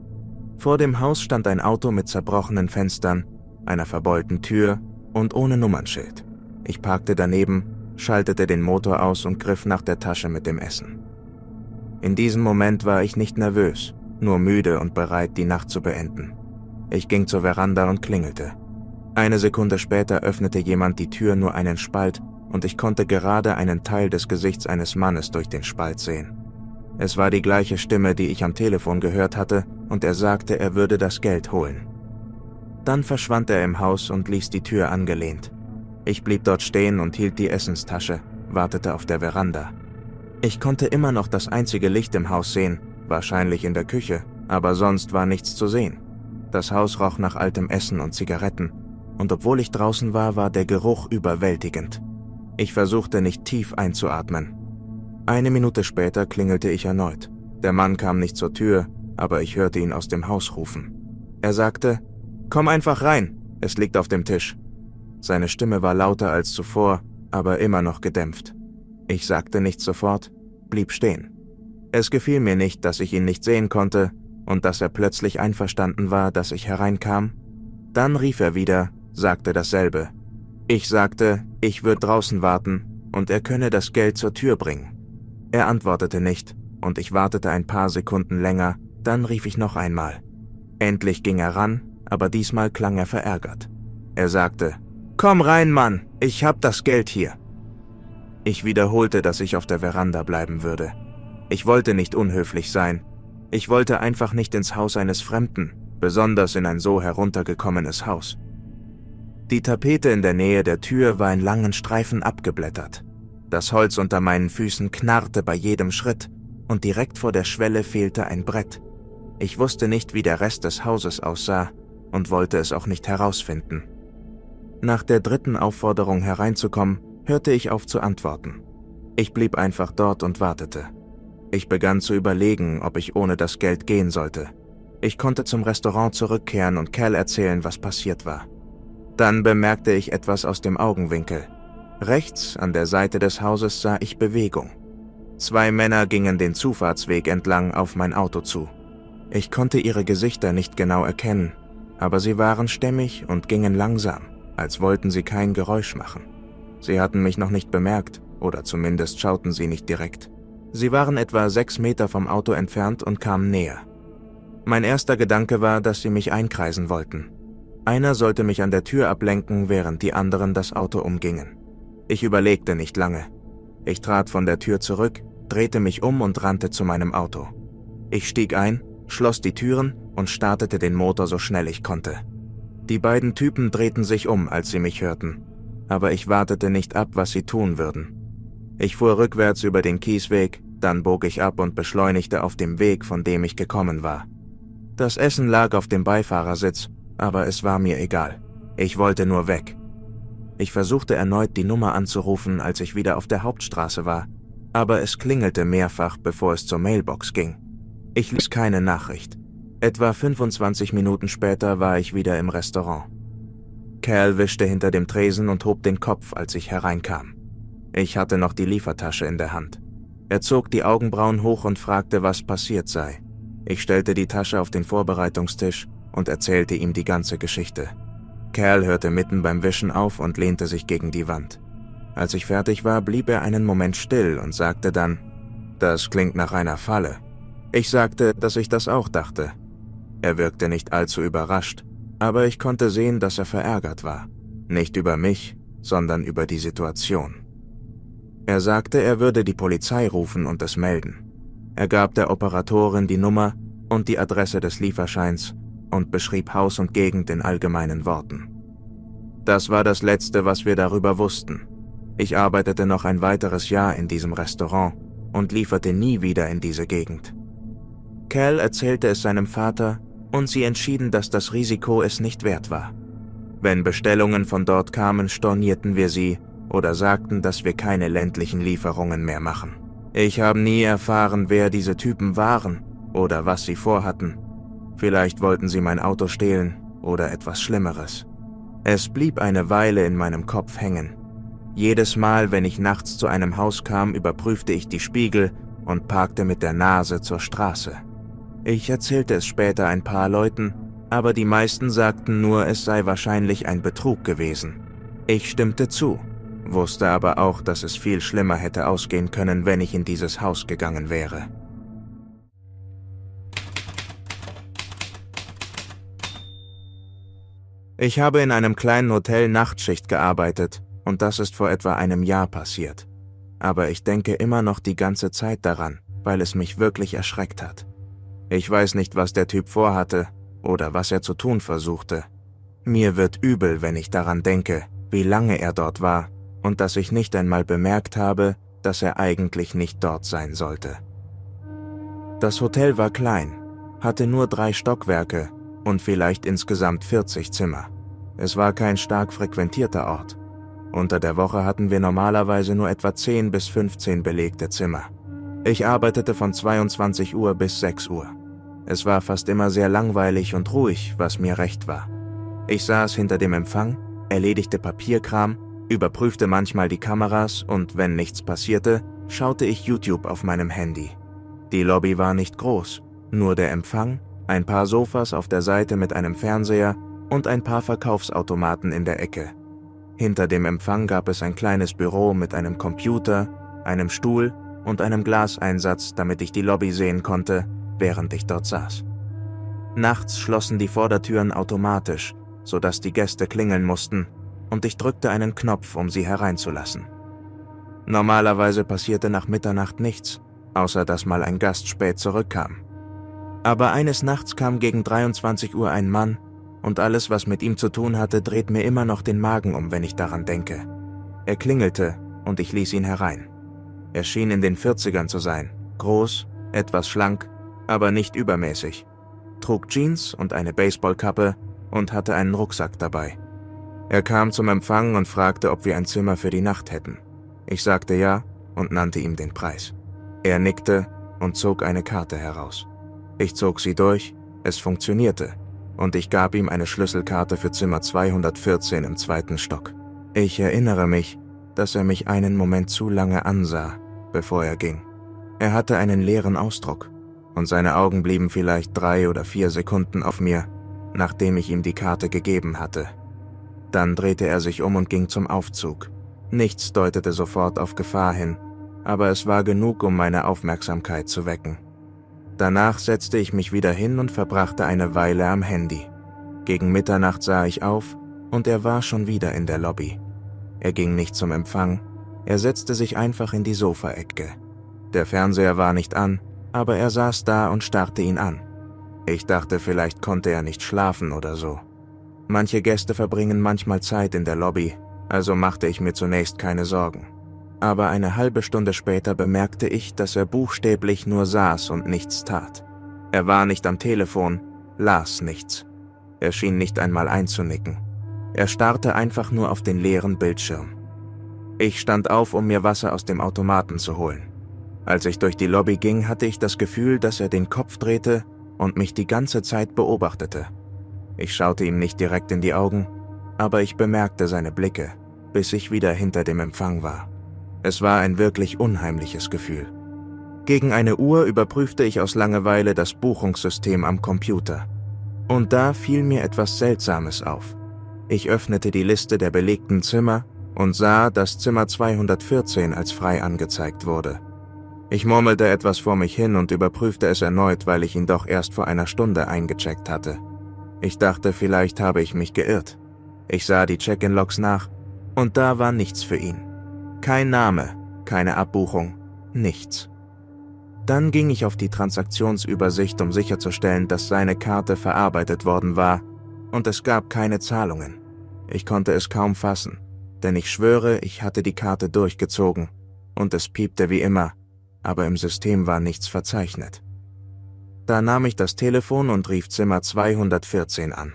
Vor dem Haus stand ein Auto mit zerbrochenen Fenstern, einer verbeulten Tür und ohne Nummernschild. Ich parkte daneben, schaltete den Motor aus und griff nach der Tasche mit dem Essen. In diesem Moment war ich nicht nervös, nur müde und bereit, die Nacht zu beenden. Ich ging zur Veranda und klingelte. Eine Sekunde später öffnete jemand die Tür nur einen Spalt und ich konnte gerade einen Teil des Gesichts eines Mannes durch den Spalt sehen. Es war die gleiche Stimme, die ich am Telefon gehört hatte, und er sagte, er würde das Geld holen. Dann verschwand er im Haus und ließ die Tür angelehnt. Ich blieb dort stehen und hielt die Essenstasche, wartete auf der Veranda. Ich konnte immer noch das einzige Licht im Haus sehen, wahrscheinlich in der Küche, aber sonst war nichts zu sehen. Das Haus roch nach altem Essen und Zigaretten, und obwohl ich draußen war, war der Geruch überwältigend. Ich versuchte nicht tief einzuatmen. Eine Minute später klingelte ich erneut. Der Mann kam nicht zur Tür, aber ich hörte ihn aus dem Haus rufen. Er sagte, »Komm einfach rein, es liegt auf dem Tisch.« Seine Stimme war lauter als zuvor, aber immer noch gedämpft. Ich sagte nichts sofort, blieb stehen. Es gefiel mir nicht, dass ich ihn nicht sehen konnte und dass er plötzlich einverstanden war, dass ich hereinkam. Dann rief er wieder, sagte dasselbe. Ich sagte, ich würde draußen warten und er könne das Geld zur Tür bringen. Er antwortete nicht und ich wartete ein paar Sekunden länger, dann rief ich noch einmal. Endlich ging er ran, aber diesmal klang er verärgert. Er sagte, »Komm rein, Mann, ich hab das Geld hier.« Ich wiederholte, dass ich auf der Veranda bleiben würde. Ich wollte nicht unhöflich sein. Ich wollte einfach nicht ins Haus eines Fremden, besonders in ein so heruntergekommenes Haus. Die Tapete in der Nähe der Tür war in langen Streifen abgeblättert. Das Holz unter meinen Füßen knarrte bei jedem Schritt und direkt vor der Schwelle fehlte ein Brett. Ich wusste nicht, wie der Rest des Hauses aussah und wollte es auch nicht herausfinden. Nach der dritten Aufforderung hereinzukommen, hörte ich auf zu antworten. Ich blieb einfach dort und wartete. Ich begann zu überlegen, ob ich ohne das Geld gehen sollte. Ich konnte zum Restaurant zurückkehren und Cal erzählen, was passiert war. Dann bemerkte ich etwas aus dem Augenwinkel. Rechts an der Seite des Hauses sah ich Bewegung. 2 Männer gingen den Zufahrtsweg entlang auf mein Auto zu. Ich konnte ihre Gesichter nicht genau erkennen, aber sie waren stämmig und gingen langsam, als wollten sie kein Geräusch machen. Sie hatten mich noch nicht bemerkt, oder zumindest schauten sie nicht direkt. Sie waren etwa 6 Meter vom Auto entfernt und kamen näher. Mein erster Gedanke war, dass sie mich einkreisen wollten. Einer sollte mich an der Tür ablenken, während die anderen das Auto umgingen. Ich überlegte nicht lange. Ich trat von der Tür zurück, drehte mich um und rannte zu meinem Auto. Ich stieg ein, schloss die Türen und startete den Motor so schnell ich konnte. Die beiden Typen drehten sich um, als sie mich hörten, aber ich wartete nicht ab, was sie tun würden. Ich fuhr rückwärts über den Kiesweg, dann bog ich ab und beschleunigte auf dem Weg, von dem ich gekommen war. Das Essen lag auf dem Beifahrersitz, aber es war mir egal. Ich wollte nur weg. Ich versuchte erneut, die Nummer anzurufen, als ich wieder auf der Hauptstraße war, aber es klingelte mehrfach, bevor es zur Mailbox ging. Ich ließ keine Nachricht. Etwa 25 Minuten später war ich wieder im Restaurant. Cal wischte hinter dem Tresen und hob den Kopf, als ich hereinkam. Ich hatte noch die Liefertasche in der Hand. Er zog die Augenbrauen hoch und fragte, was passiert sei. Ich stellte die Tasche auf den Vorbereitungstisch und erzählte ihm die ganze Geschichte. Cal hörte mitten beim Wischen auf und lehnte sich gegen die Wand. Als ich fertig war, blieb er einen Moment still und sagte dann, »Das klingt nach einer Falle.« Ich sagte, dass ich das auch dachte. Er wirkte nicht allzu überrascht, aber ich konnte sehen, dass er verärgert war. Nicht über mich, sondern über die Situation. Er sagte, er würde die Polizei rufen und es melden. Er gab der Operatorin die Nummer und die Adresse des Lieferscheins und beschrieb Haus und Gegend in allgemeinen Worten. Das war das Letzte, was wir darüber wussten. Ich arbeitete noch ein weiteres Jahr in diesem Restaurant und lieferte nie wieder in diese Gegend. Cal erzählte es seinem Vater und sie entschieden, dass das Risiko es nicht wert war. Wenn Bestellungen von dort kamen, stornierten wir sie oder sagten, dass wir keine ländlichen Lieferungen mehr machen. Ich habe nie erfahren, wer diese Typen waren oder was sie vorhatten. Vielleicht wollten sie mein Auto stehlen oder etwas Schlimmeres. Es blieb eine Weile in meinem Kopf hängen. Jedes Mal, wenn ich nachts zu einem Haus kam, überprüfte ich die Spiegel und parkte mit der Nase zur Straße. Ich erzählte es später ein paar Leuten, aber die meisten sagten nur, es sei wahrscheinlich ein Betrug gewesen. Ich stimmte zu, wusste aber auch, dass es viel schlimmer hätte ausgehen können, wenn ich in dieses Haus gegangen wäre. Ich habe in einem kleinen Hotel Nachtschicht gearbeitet und das ist vor etwa einem Jahr passiert. Aber ich denke immer noch die ganze Zeit daran, weil es mich wirklich erschreckt hat. Ich weiß nicht, was der Typ vorhatte oder was er zu tun versuchte. Mir wird übel, wenn ich daran denke, wie lange er dort war und dass ich nicht einmal bemerkt habe, dass er eigentlich nicht dort sein sollte. Das Hotel war klein, hatte nur 3 Stockwerke und vielleicht insgesamt 40 Zimmer. Es war kein stark frequentierter Ort. Unter der Woche hatten wir normalerweise nur etwa 10 bis 15 belegte Zimmer. Ich arbeitete von 22 Uhr bis 6 Uhr. Es war fast immer sehr langweilig und ruhig, was mir recht war. Ich saß hinter dem Empfang, erledigte Papierkram, überprüfte manchmal die Kameras und wenn nichts passierte, schaute ich YouTube auf meinem Handy. Die Lobby war nicht groß, nur der Empfang, ein paar Sofas auf der Seite mit einem Fernseher und ein paar Verkaufsautomaten in der Ecke. Hinter dem Empfang gab es ein kleines Büro mit einem Computer, einem Stuhl und einem Glaseinsatz, damit ich die Lobby sehen konnte, während ich dort saß. Nachts schlossen die Vordertüren automatisch, sodass die Gäste klingeln mussten, und ich drückte einen Knopf, um sie hereinzulassen. Normalerweise passierte nach Mitternacht nichts, außer dass mal ein Gast spät zurückkam. Aber eines Nachts kam gegen 23 Uhr ein Mann, und alles, was mit ihm zu tun hatte, dreht mir immer noch den Magen um, wenn ich daran denke. Er klingelte, und ich ließ ihn herein. Er schien in den 40ern zu sein, groß, etwas schlank, aber nicht übermäßig, trug Jeans und eine Baseballkappe und hatte einen Rucksack dabei. Er kam zum Empfang und fragte, ob wir ein Zimmer für die Nacht hätten. Ich sagte ja und nannte ihm den Preis. Er nickte und zog eine Karte heraus. Ich zog sie durch, es funktionierte, und ich gab ihm eine Schlüsselkarte für Zimmer 214 im 2. Stock. Ich erinnere mich, dass er mich einen Moment zu lange ansah, bevor er ging. Er hatte einen leeren Ausdruck, und seine Augen blieben vielleicht 3 oder 4 Sekunden auf mir, nachdem ich ihm die Karte gegeben hatte. Dann drehte er sich um und ging zum Aufzug. Nichts deutete sofort auf Gefahr hin, aber es war genug, um meine Aufmerksamkeit zu wecken. Danach setzte ich mich wieder hin und verbrachte eine Weile am Handy. Gegen Mitternacht sah ich auf, und er war schon wieder in der Lobby. Er ging nicht zum Empfang, er setzte sich einfach in die Sofaecke. Der Fernseher war nicht an, aber er saß da und starrte ihn an. Ich dachte, vielleicht konnte er nicht schlafen oder so. Manche Gäste verbringen manchmal Zeit in der Lobby, also machte ich mir zunächst keine Sorgen. Aber eine halbe Stunde später bemerkte ich, dass er buchstäblich nur saß und nichts tat. Er war nicht am Telefon, las nichts. Er schien nicht einmal einzunicken. Er starrte einfach nur auf den leeren Bildschirm. Ich stand auf, um mir Wasser aus dem Automaten zu holen. Als ich durch die Lobby ging, hatte ich das Gefühl, dass er den Kopf drehte und mich die ganze Zeit beobachtete. Ich schaute ihm nicht direkt in die Augen, aber ich bemerkte seine Blicke, bis ich wieder hinter dem Empfang war. Es war ein wirklich unheimliches Gefühl. Gegen eine Uhr überprüfte ich aus Langeweile das Buchungssystem am Computer. Und da fiel mir etwas Seltsames auf. Ich öffnete die Liste der belegten Zimmer und sah, dass Zimmer 214 als frei angezeigt wurde. Ich murmelte etwas vor mich hin und überprüfte es erneut, weil ich ihn doch erst vor einer Stunde eingecheckt hatte. Ich dachte, vielleicht habe ich mich geirrt. Ich sah die Check-in-Logs nach und da war nichts für ihn. Kein Name, keine Abbuchung, nichts. Dann ging ich auf die Transaktionsübersicht, um sicherzustellen, dass seine Karte verarbeitet worden war, und es gab keine Zahlungen. Ich konnte es kaum fassen, denn ich schwöre, ich hatte die Karte durchgezogen, und es piepte wie immer, aber im System war nichts verzeichnet. Da nahm ich das Telefon und rief Zimmer 214 an.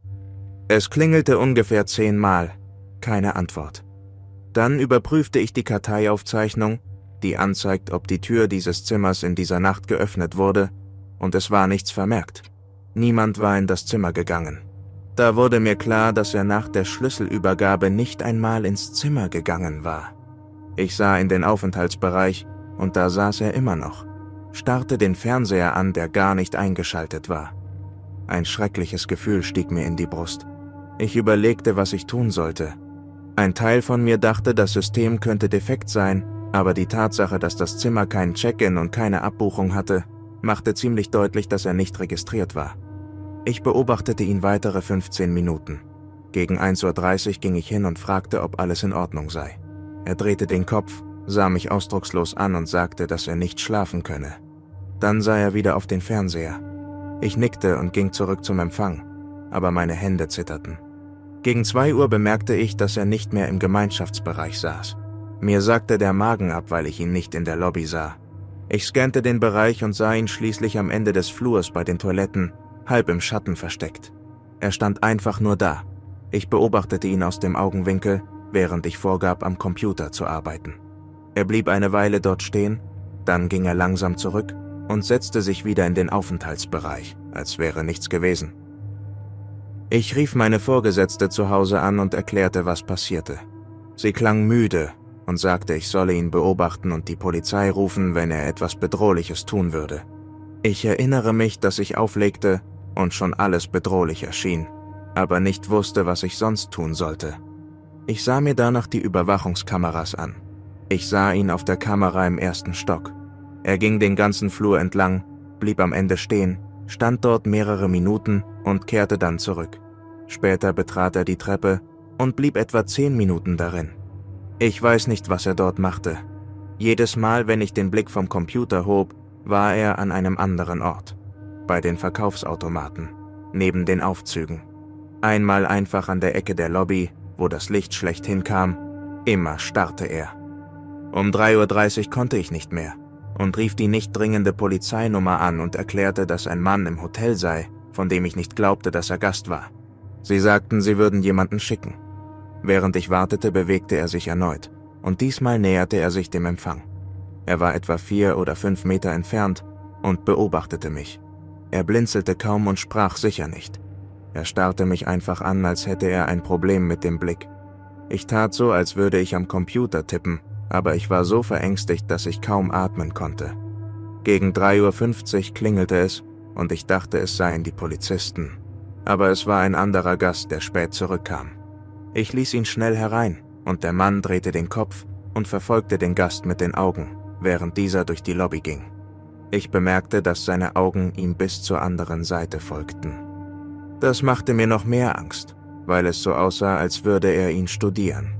Es klingelte ungefähr 10 Mal, keine Antwort. Dann überprüfte ich die Karteiaufzeichnung, die anzeigt, ob die Tür dieses Zimmers in dieser Nacht geöffnet wurde, und es war nichts vermerkt. Niemand war in das Zimmer gegangen. Da wurde mir klar, dass er nach der Schlüsselübergabe nicht einmal ins Zimmer gegangen war. Ich sah in den Aufenthaltsbereich, und da saß er immer noch, starrte den Fernseher an, der gar nicht eingeschaltet war. Ein schreckliches Gefühl stieg mir in die Brust. Ich überlegte, was ich tun sollte. Ein Teil von mir dachte, das System könnte defekt sein, aber die Tatsache, dass das Zimmer kein Check-in und keine Abbuchung hatte, machte ziemlich deutlich, dass er nicht registriert war. Ich beobachtete ihn weitere 15 Minuten. Gegen 1:30 Uhr ging ich hin und fragte, ob alles in Ordnung sei. Er drehte den Kopf, sah mich ausdruckslos an und sagte, dass er nicht schlafen könne. Dann sah er wieder auf den Fernseher. Ich nickte und ging zurück zum Empfang, aber meine Hände zitterten. Gegen 2 Uhr bemerkte ich, dass er nicht mehr im Gemeinschaftsbereich saß. Mir sackte der Magen ab, weil ich ihn nicht in der Lobby sah. Ich scannte den Bereich und sah ihn schließlich am Ende des Flurs bei den Toiletten, halb im Schatten versteckt. Er stand einfach nur da. Ich beobachtete ihn aus dem Augenwinkel, während ich vorgab, am Computer zu arbeiten. Er blieb eine Weile dort stehen, Dann ging er langsam zurück und setzte sich wieder in den Aufenthaltsbereich, als wäre nichts gewesen. Ich rief meine Vorgesetzte zu Hause an und erklärte, was passierte. Sie klang müde und sagte, ich solle ihn beobachten und die Polizei rufen, wenn er etwas Bedrohliches tun würde. Ich erinnere mich, dass ich auflegte und schon alles bedrohlich erschien, aber nicht wusste, was ich sonst tun sollte. Ich sah mir danach die Überwachungskameras an. Ich sah ihn auf der Kamera im 1. Stock. Er ging den ganzen Flur entlang, blieb am Ende stehen, stand dort mehrere Minuten und kehrte dann zurück. Später betrat er die Treppe und blieb etwa 10 Minuten darin. Ich weiß nicht, was er dort machte. Jedes Mal, wenn ich den Blick vom Computer hob, war er an einem anderen Ort. Bei den Verkaufsautomaten, neben den Aufzügen. Einmal einfach an der Ecke der Lobby, wo das Licht schlecht hinkam. Immer starrte er. Um 3:30 Uhr konnte ich nicht mehr und rief die nicht dringende Polizeinummer an und erklärte, dass ein Mann im Hotel sei, von dem ich nicht glaubte, dass er Gast war. Sie sagten, sie würden jemanden schicken. Während ich wartete, bewegte er sich erneut und diesmal näherte er sich dem Empfang. Er war etwa 4 oder 5 Meter entfernt und beobachtete mich. Er blinzelte kaum und sprach sicher nicht. Er starrte mich einfach an, als hätte er ein Problem mit dem Blick. Ich tat so, als würde ich am Computer tippen, aber ich war so verängstigt, dass ich kaum atmen konnte. Gegen 3:50 Uhr klingelte es und ich dachte, es seien die Polizisten. Aber es war ein anderer Gast, der spät zurückkam. Ich ließ ihn schnell herein und der Mann drehte den Kopf und verfolgte den Gast mit den Augen, während dieser durch die Lobby ging. Ich bemerkte, dass seine Augen ihm bis zur anderen Seite folgten. Das machte mir noch mehr Angst, weil es so aussah, als würde er ihn studieren.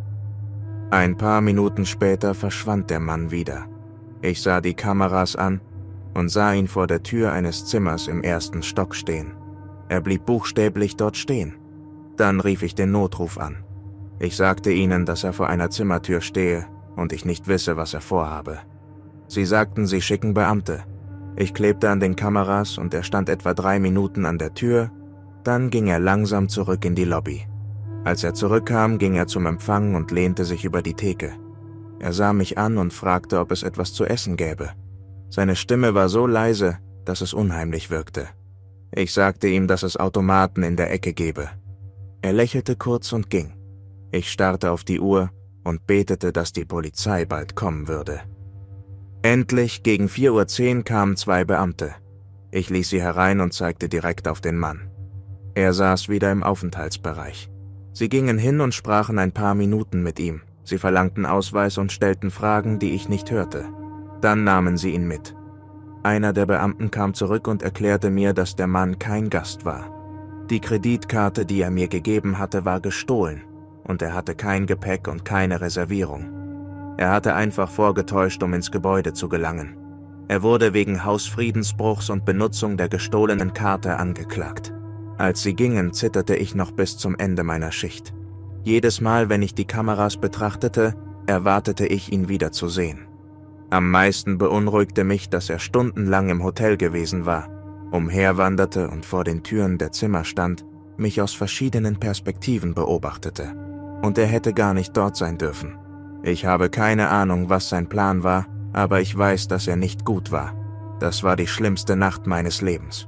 Ein paar Minuten später verschwand der Mann wieder. Ich sah die Kameras an und sah ihn vor der Tür eines Zimmers im 1. Stock stehen. Er blieb buchstäblich dort stehen. Dann rief ich den Notruf an. Ich sagte ihnen, dass er vor einer Zimmertür stehe und ich nicht wisse, was er vorhabe. Sie sagten, sie schicken Beamte. Ich klebte an den Kameras und er stand etwa 3 Minuten an der Tür, dann ging er langsam zurück in die Lobby. Als er zurückkam, ging er zum Empfang und lehnte sich über die Theke. Er sah mich an und fragte, ob es etwas zu essen gäbe. Seine Stimme war so leise, dass es unheimlich wirkte. Ich sagte ihm, dass es Automaten in der Ecke gebe. Er lächelte kurz und ging. Ich starrte auf die Uhr und betete, dass die Polizei bald kommen würde. Endlich, gegen 4:10 Uhr kamen 2 Beamte. Ich ließ sie herein und zeigte direkt auf den Mann. Er saß wieder im Aufenthaltsbereich. Sie gingen hin und sprachen ein paar Minuten mit ihm. Sie verlangten Ausweis und stellten Fragen, die ich nicht hörte. Dann nahmen sie ihn mit. Einer der Beamten kam zurück und erklärte mir, dass der Mann kein Gast war. Die Kreditkarte, die er mir gegeben hatte, war gestohlen und er hatte kein Gepäck und keine Reservierung. Er hatte einfach vorgetäuscht, um ins Gebäude zu gelangen. Er wurde wegen Hausfriedensbruchs und Benutzung der gestohlenen Karte angeklagt. Als sie gingen, zitterte ich noch bis zum Ende meiner Schicht. Jedes Mal, wenn ich die Kameras betrachtete, erwartete ich, ihn wieder zu sehen. Am meisten beunruhigte mich, dass er stundenlang im Hotel gewesen war, umherwanderte und vor den Türen der Zimmer stand, mich aus verschiedenen Perspektiven beobachtete. Und er hätte gar nicht dort sein dürfen. Ich habe keine Ahnung, was sein Plan war, aber ich weiß, dass er nicht gut war. Das war die schlimmste Nacht meines Lebens.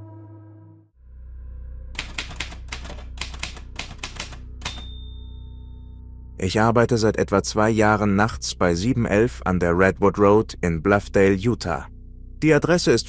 Ich arbeite seit etwa 2 Jahren nachts bei 711 an der Redwood Road in Bluffdale, Utah. Die Adresse ist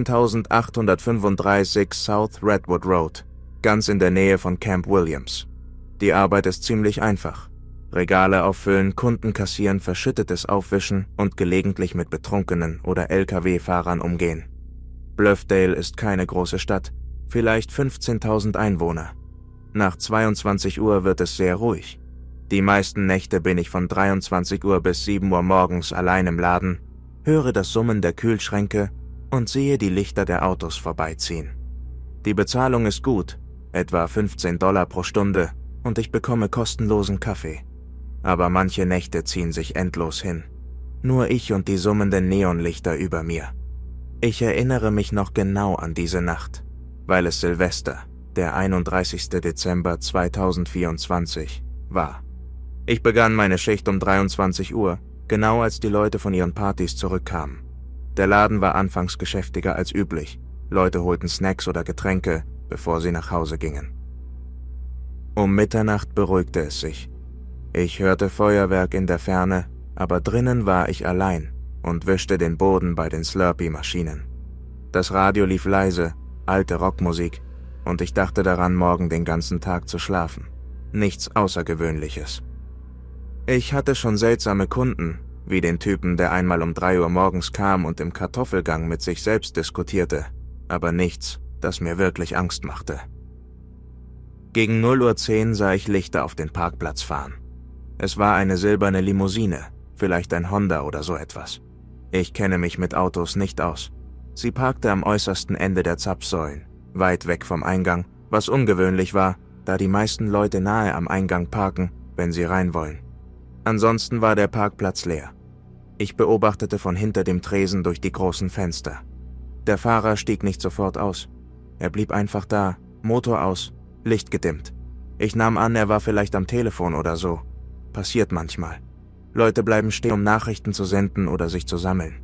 15.835 South Redwood Road, ganz in der Nähe von Camp Williams. Die Arbeit ist ziemlich einfach. Regale auffüllen, Kunden kassieren, Verschüttetes aufwischen und gelegentlich mit Betrunkenen oder LKW-Fahrern umgehen. Bluffdale ist keine große Stadt, vielleicht 15.000 Einwohner. Nach 22 Uhr wird es sehr ruhig. Die meisten Nächte bin ich von 23 Uhr bis 7 Uhr morgens allein im Laden, höre das Summen der Kühlschränke und sehe die Lichter der Autos vorbeiziehen. Die Bezahlung ist gut, etwa $15 pro Stunde, und ich bekomme kostenlosen Kaffee. Aber manche Nächte ziehen sich endlos hin. Nur ich und die summenden Neonlichter über mir. Ich erinnere mich noch genau an diese Nacht, weil es Silvester, der 31. Dezember 2024, war. Ich begann meine Schicht um 23 Uhr, genau als die Leute von ihren Partys zurückkamen. Der Laden war anfangs geschäftiger als üblich. Leute holten Snacks oder Getränke, bevor sie nach Hause gingen. Um Mitternacht beruhigte es sich. Ich hörte Feuerwerk in der Ferne, aber drinnen war ich allein und wischte den Boden bei den Slurpee-Maschinen. Das Radio lief leise, alte Rockmusik, und ich dachte daran, morgen den ganzen Tag zu schlafen. Nichts Außergewöhnliches. Ich hatte schon seltsame Kunden, wie den Typen, der einmal um 3 Uhr morgens kam und im Kartoffelgang mit sich selbst diskutierte, aber nichts, das mir wirklich Angst machte. Gegen 0:10 Uhr sah ich Lichter auf den Parkplatz fahren. Es war eine silberne Limousine, vielleicht ein Honda oder so etwas. Ich kenne mich mit Autos nicht aus. Sie parkte am äußersten Ende der Zapfsäulen, weit weg vom Eingang, was ungewöhnlich war, da die meisten Leute nahe am Eingang parken, wenn sie rein wollen. Ansonsten war der Parkplatz leer. Ich beobachtete von hinter dem Tresen durch die großen Fenster. Der Fahrer stieg nicht sofort aus. Er blieb einfach da, Motor aus, Licht gedimmt. Ich nahm an, er war vielleicht am Telefon oder so. Passiert manchmal. Leute bleiben stehen, um Nachrichten zu senden oder sich zu sammeln.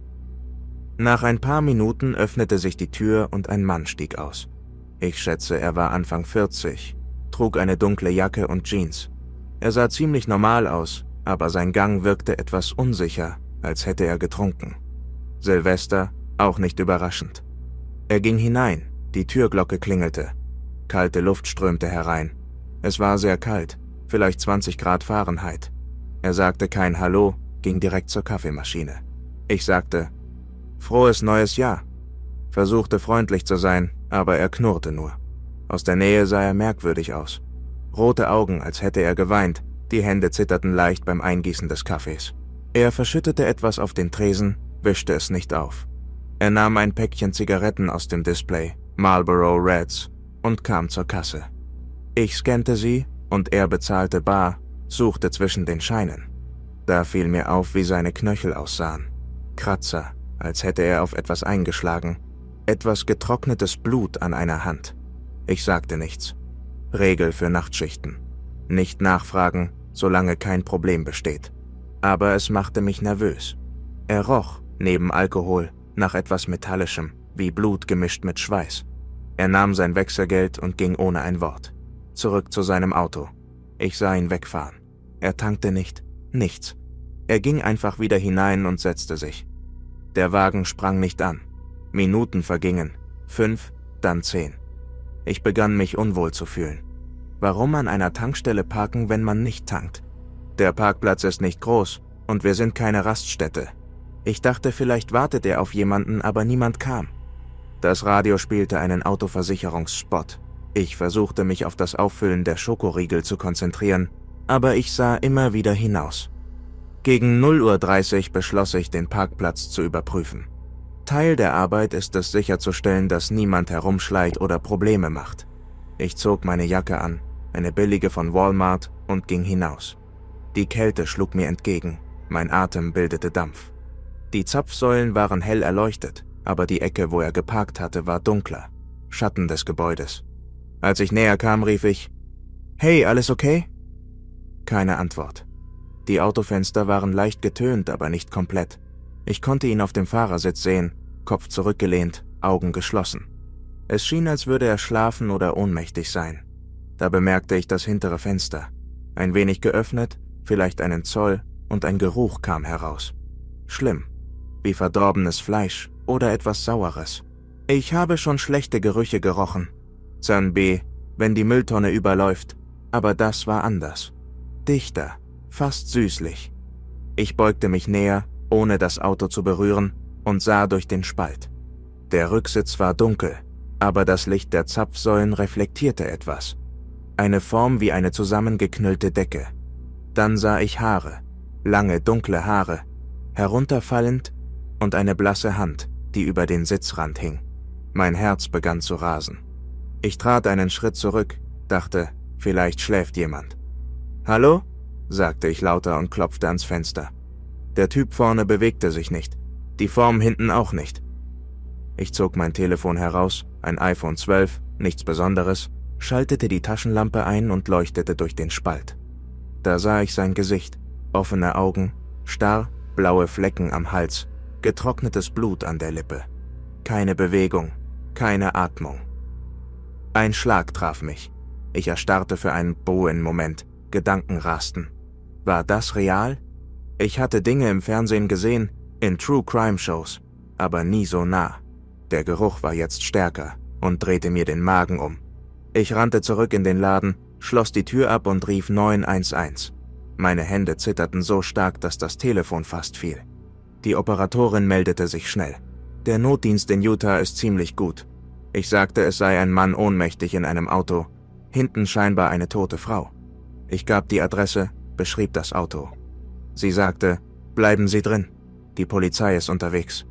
Nach ein paar Minuten öffnete sich die Tür und ein Mann stieg aus. Ich schätze, er war Anfang 40, trug eine dunkle Jacke und Jeans. Er sah ziemlich normal aus, aber sein Gang wirkte etwas unsicher, als hätte er getrunken. Silvester, auch nicht überraschend. Er ging hinein, die Türglocke klingelte. Kalte Luft strömte herein. Es war sehr kalt, vielleicht 20 Grad Fahrenheit. Er sagte kein Hallo, ging direkt zur Kaffeemaschine. Ich sagte, »Frohes neues Jahr«, versuchte freundlich zu sein, aber er knurrte nur. Aus der Nähe sah er merkwürdig aus. Rote Augen, als hätte er geweint, die Hände zitterten leicht beim Eingießen des Kaffees. Er verschüttete etwas auf den Tresen, wischte es nicht auf. Er nahm ein Päckchen Zigaretten aus dem Display, Marlboro Reds, und kam zur Kasse. Ich scannte sie und er bezahlte bar, suchte zwischen den Scheinen. Da fiel mir auf, wie seine Knöchel aussahen. Kratzer, als hätte er auf etwas eingeschlagen. Etwas getrocknetes Blut an einer Hand. Ich sagte nichts. Regel für Nachtschichten. Nicht nachfragen, solange kein Problem besteht. Aber es machte mich nervös. Er roch, neben Alkohol, nach etwas Metallischem, wie Blut gemischt mit Schweiß. Er nahm sein Wechselgeld und ging ohne ein Wort. Zurück zu seinem Auto. Ich sah ihn wegfahren. Er tankte nicht, nichts. Er ging einfach wieder hinein und setzte sich. Der Wagen sprang nicht an. Minuten vergingen, 5, dann 10. Ich begann mich unwohl zu fühlen. Warum an einer Tankstelle parken, wenn man nicht tankt? Der Parkplatz ist nicht groß und wir sind keine Raststätte. Ich dachte, vielleicht wartet er auf jemanden, aber niemand kam. Das Radio spielte einen Autoversicherungsspot. Ich versuchte mich auf das Auffüllen der Schokoriegel zu konzentrieren, aber ich sah immer wieder hinaus. Gegen 0:30 Uhr beschloss ich, den Parkplatz zu überprüfen. Teil der Arbeit ist es, sicherzustellen, dass niemand herumschleicht oder Probleme macht. Ich zog meine Jacke an, eine billige von Walmart, und ging hinaus. Die Kälte schlug mir entgegen, mein Atem bildete Dampf. Die Zapfsäulen waren hell erleuchtet, aber die Ecke, wo er geparkt hatte, war dunkler, Schatten des Gebäudes. Als ich näher kam, rief ich, »Hey, alles okay?« Keine Antwort. Die Autofenster waren leicht getönt, aber nicht komplett. Ich konnte ihn auf dem Fahrersitz sehen, Kopf zurückgelehnt, Augen geschlossen. Es schien, als würde er schlafen oder ohnmächtig sein. Da bemerkte ich das hintere Fenster. Ein wenig geöffnet, vielleicht einen Zoll, und ein Geruch kam heraus. Schlimm, wie verdorbenes Fleisch oder etwas Saueres. Ich habe schon schlechte Gerüche gerochen. Zanbi, wenn die Mülltonne überläuft, aber das war anders. Dichter, fast süßlich. Ich beugte mich näher, ohne das Auto zu berühren, und sah durch den Spalt. Der Rücksitz war dunkel, aber das Licht der Zapfsäulen reflektierte etwas. Eine Form wie eine zusammengeknüllte Decke. Dann sah ich Haare, lange dunkle Haare, herunterfallend, und eine blasse Hand, die über den Sitzrand hing. Mein Herz begann zu rasen. Ich trat einen Schritt zurück, dachte, vielleicht schläft jemand. »Hallo?« sagte ich lauter und klopfte ans Fenster. Der Typ vorne bewegte sich nicht, die Form hinten auch nicht. Ich zog mein Telefon heraus, ein iPhone 12, nichts Besonderes, schaltete die Taschenlampe ein und leuchtete durch den Spalt. Da sah ich sein Gesicht, offene Augen, starr, blaue Flecken am Hals, getrocknetes Blut an der Lippe. Keine Bewegung, keine Atmung. Ein Schlag traf mich. Ich erstarrte für einen Moment, Gedanken rasten. War das real? Ich hatte Dinge im Fernsehen gesehen, in True-Crime-Shows, aber nie so nah. Der Geruch war jetzt stärker und drehte mir den Magen um. Ich rannte zurück in den Laden, schloss die Tür ab und rief 911. Meine Hände zitterten so stark, dass das Telefon fast fiel. Die Operatorin meldete sich schnell. Der Notdienst in Utah ist ziemlich gut. Ich sagte, es sei ein Mann ohnmächtig in einem Auto, hinten scheinbar eine tote Frau. Ich gab die Adresse, beschrieb das Auto. Sie sagte, bleiben Sie drin, die Polizei ist unterwegs.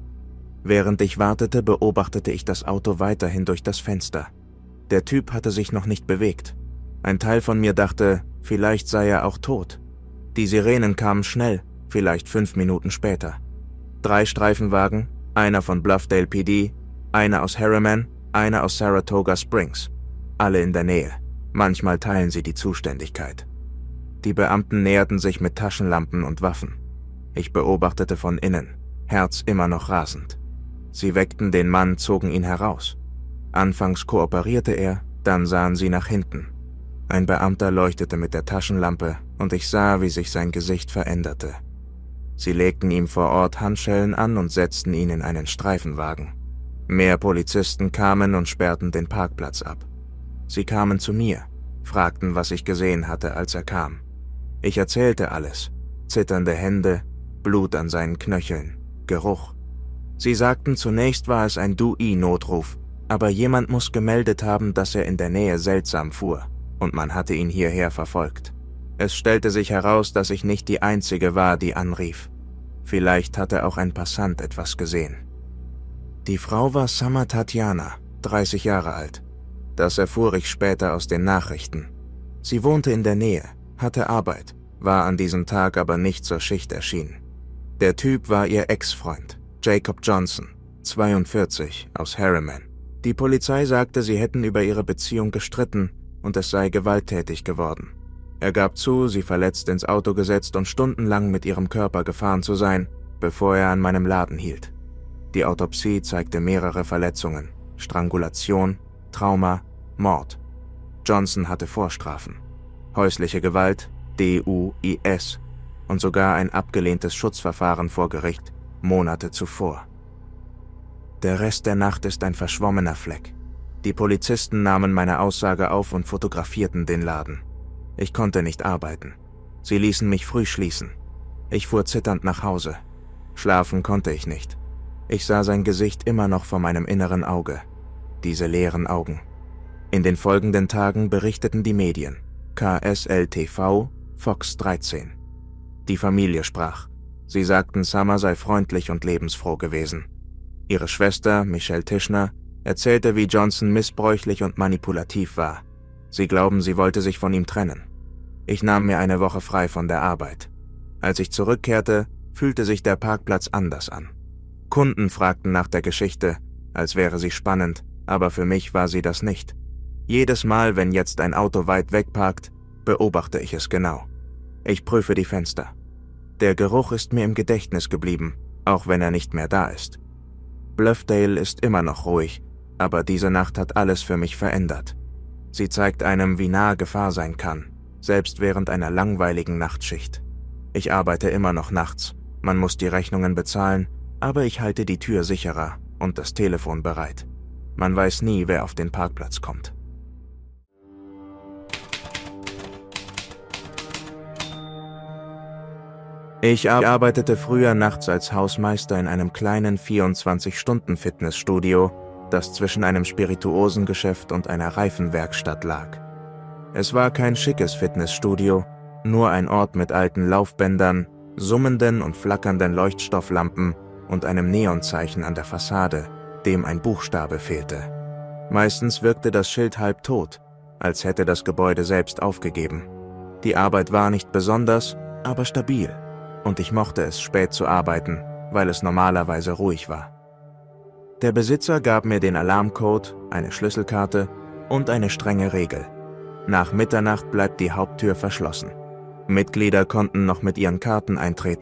Während ich wartete, beobachtete ich das Auto weiterhin durch das Fenster. Der Typ hatte sich noch nicht bewegt. Ein Teil von mir dachte, vielleicht sei er auch tot. Die Sirenen kamen schnell, vielleicht 5 Minuten später. 3 Streifenwagen, einer von Bluffdale PD, einer aus Harriman, einer aus Saratoga Springs. Alle in der Nähe. Manchmal teilen sie die Zuständigkeit. Die Beamten näherten sich mit Taschenlampen und Waffen. Ich beobachtete von innen, Herz immer noch rasend. Sie weckten den Mann, zogen ihn heraus. Anfangs kooperierte er, dann sahen sie nach hinten. Ein Beamter leuchtete mit der Taschenlampe und ich sah, wie sich sein Gesicht veränderte. Sie legten ihm vor Ort Handschellen an und setzten ihn in einen Streifenwagen. Mehr Polizisten kamen und sperrten den Parkplatz ab. Sie kamen zu mir, fragten, was ich gesehen hatte, als er kam. Ich erzählte alles. Zitternde Hände, Blut an seinen Knöcheln, Geruch. Sie sagten, zunächst war es ein DUI-Notruf, aber jemand muss gemeldet haben, dass er in der Nähe seltsam fuhr, und man hatte ihn hierher verfolgt. Es stellte sich heraus, dass ich nicht die Einzige war, die anrief. Vielleicht hatte auch ein Passant etwas gesehen. Die Frau war Summer Tatiana, 30 Jahre alt. Das erfuhr ich später aus den Nachrichten. Sie wohnte in der Nähe, hatte Arbeit, war an diesem Tag aber nicht zur Schicht erschienen. Der Typ war ihr Ex-Freund, Jacob Johnson, 42, aus Harriman. Die Polizei sagte, sie hätten über ihre Beziehung gestritten und es sei gewalttätig geworden. Er gab zu, sie verletzt ins Auto gesetzt und stundenlang mit ihrem Körper gefahren zu sein, bevor er an meinem Laden hielt. Die Autopsie zeigte mehrere Verletzungen, Strangulation, Trauma, Mord. Johnson hatte Vorstrafen, häusliche Gewalt, DUIS und sogar ein abgelehntes Schutzverfahren vor Gericht, Monate zuvor. Der Rest der Nacht ist ein verschwommener Fleck. Die Polizisten nahmen meine Aussage auf und fotografierten den Laden. Ich konnte nicht arbeiten. Sie ließen mich früh schließen. Ich fuhr zitternd nach Hause. Schlafen konnte ich nicht. Ich sah sein Gesicht immer noch vor meinem inneren Auge. Diese leeren Augen. In den folgenden Tagen berichteten die Medien. KSL-TV, Fox 13. Die Familie sprach. Sie sagten, Summer sei freundlich und lebensfroh gewesen. Ihre Schwester, Michelle Tischner, erzählte, wie Johnson missbräuchlich und manipulativ war. Sie glauben, sie wollte sich von ihm trennen. Ich nahm mir eine Woche frei von der Arbeit. Als ich zurückkehrte, fühlte sich der Parkplatz anders an. Kunden fragten nach der Geschichte, als wäre sie spannend, aber für mich war sie das nicht. Jedes Mal, wenn jetzt ein Auto weit weg parkt, beobachte ich es genau. Ich prüfe die Fenster. Der Geruch ist mir im Gedächtnis geblieben, auch wenn er nicht mehr da ist. Bluffdale ist immer noch ruhig, aber diese Nacht hat alles für mich verändert. Sie zeigt einem, wie nahe Gefahr sein kann, selbst während einer langweiligen Nachtschicht. Ich arbeite immer noch nachts, man muss die Rechnungen bezahlen, aber ich halte die Tür sicherer und das Telefon bereit. Man weiß nie, wer auf den Parkplatz kommt. Ich arbeitete früher nachts als Hausmeister in einem kleinen 24-Stunden-Fitnessstudio, das zwischen einem Spirituosengeschäft und einer Reifenwerkstatt lag. Es war kein schickes Fitnessstudio, nur ein Ort mit alten Laufbändern, summenden und flackernden Leuchtstofflampen und einem Neonzeichen an der Fassade, dem ein Buchstabe fehlte. Meistens wirkte das Schild halb tot, als hätte das Gebäude selbst aufgegeben. Die Arbeit war nicht besonders, aber stabil. Und ich mochte es, spät zu arbeiten, weil es normalerweise ruhig war. Der Besitzer gab mir den Alarmcode, eine Schlüsselkarte und eine strenge Regel. Nach Mitternacht bleibt die Haupttür verschlossen. Mitglieder konnten noch mit ihren Karten eintreten,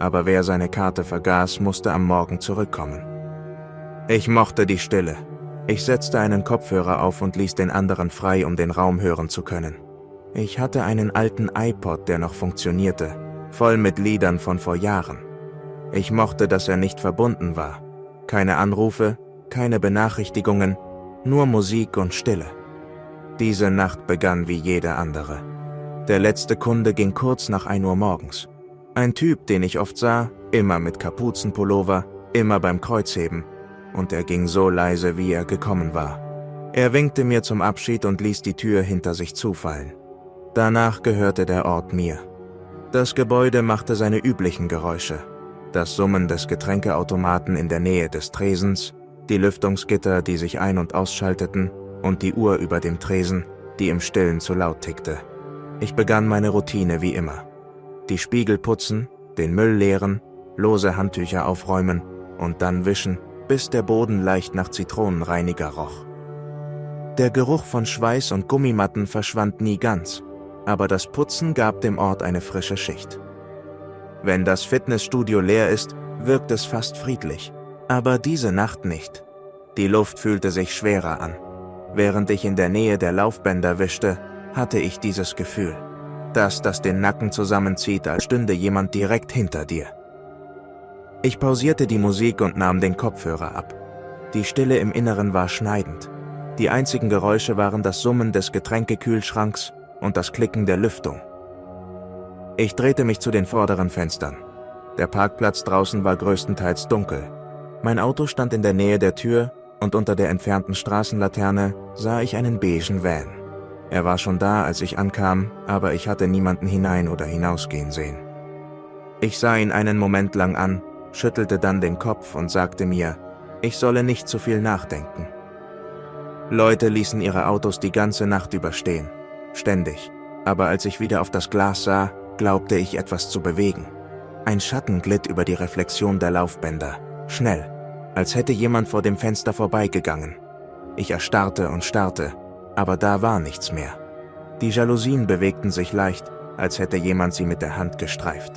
aber wer seine Karte vergaß, musste am Morgen zurückkommen. Ich mochte die Stille. Ich setzte einen Kopfhörer auf und ließ den anderen frei, um den Raum hören zu können. Ich hatte einen alten iPod, der noch funktionierte, voll mit Liedern von vor Jahren. Ich mochte, dass er nicht verbunden war. Keine Anrufe, keine Benachrichtigungen, nur Musik und Stille. Diese Nacht begann wie jede andere. Der letzte Kunde ging kurz nach 1 Uhr morgens. Ein Typ, den ich oft sah, immer mit Kapuzenpullover, immer beim Kreuzheben. Und er ging so leise, wie er gekommen war. Er winkte mir zum Abschied und ließ die Tür hinter sich zufallen. Danach gehörte der Ort mir. Das Gebäude machte seine üblichen Geräusche. Das Summen des Getränkeautomaten in der Nähe des Tresens, die Lüftungsgitter, die sich ein- und ausschalteten, und die Uhr über dem Tresen, die im Stillen zu laut tickte. Ich begann meine Routine wie immer. Die Spiegel putzen, den Müll leeren, lose Handtücher aufräumen und dann wischen, bis der Boden leicht nach Zitronenreiniger roch. Der Geruch von Schweiß und Gummimatten verschwand nie ganz, aber das Putzen gab dem Ort eine frische Schicht. Wenn das Fitnessstudio leer ist, wirkt es fast friedlich, aber diese Nacht nicht. Die Luft fühlte sich schwerer an. Während ich in der Nähe der Laufbänder wischte, hatte ich dieses Gefühl, das den Nacken zusammenzieht, als stünde jemand direkt hinter dir. Ich pausierte die Musik und nahm den Kopfhörer ab. Die Stille im Inneren war schneidend. Die einzigen Geräusche waren das Summen des Getränkekühlschranks und das Klicken der Lüftung. Ich drehte mich zu den vorderen Fenstern. Der Parkplatz draußen war größtenteils dunkel. Mein Auto stand in der Nähe der Tür und unter der entfernten Straßenlaterne sah ich einen beigen Van. Er war schon da, als ich ankam, aber ich hatte niemanden hinein oder hinausgehen sehen. Ich sah ihn einen Moment lang an, schüttelte dann den Kopf und sagte mir, ich solle nicht zu viel nachdenken. Leute ließen ihre Autos die ganze Nacht überstehen, ständig, aber als ich wieder auf das Glas sah, glaubte ich, etwas zu bewegen. Ein Schatten glitt über die Reflexion der Laufbänder, schnell, als hätte jemand vor dem Fenster vorbeigegangen. Ich erstarrte und starrte, aber da war nichts mehr. Die Jalousien bewegten sich leicht, als hätte jemand sie mit der Hand gestreift.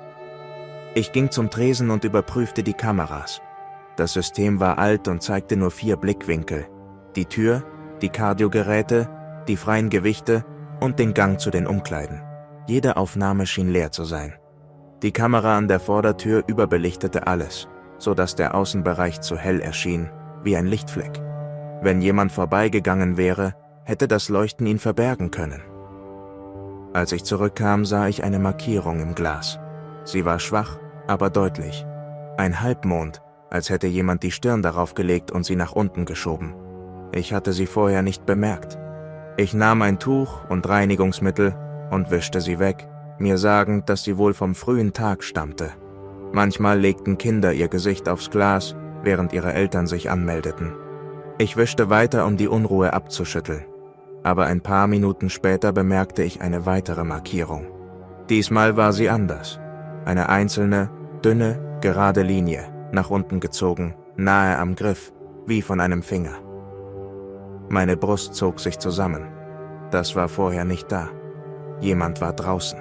Ich ging zum Tresen und überprüfte die Kameras. Das System war alt und zeigte nur 4 Blickwinkel. Die Tür, die Kardiogeräte, die freien Gewichte und den Gang zu den Umkleiden. Jede Aufnahme schien leer zu sein. Die Kamera an der Vordertür überbelichtete alles, sodass der Außenbereich zu hell erschien, wie ein Lichtfleck. Wenn jemand vorbeigegangen wäre, hätte das Leuchten ihn verbergen können. Als ich zurückkam, sah ich eine Markierung im Glas. Sie war schwach, aber deutlich. Ein Halbmond, als hätte jemand die Stirn darauf gelegt und sie nach unten geschoben. Ich hatte sie vorher nicht bemerkt. Ich nahm ein Tuch und Reinigungsmittel und wischte sie weg, mir sagend, dass sie wohl vom frühen Tag stammte. Manchmal legten Kinder ihr Gesicht aufs Glas, während ihre Eltern sich anmeldeten. Ich wischte weiter, um die Unruhe abzuschütteln. Aber ein paar Minuten später bemerkte ich eine weitere Markierung. Diesmal war sie anders. Eine einzelne, dünne, gerade Linie, nach unten gezogen, nahe am Griff, wie von einem Finger. Meine Brust zog sich zusammen. Das war vorher nicht da. Jemand war draußen.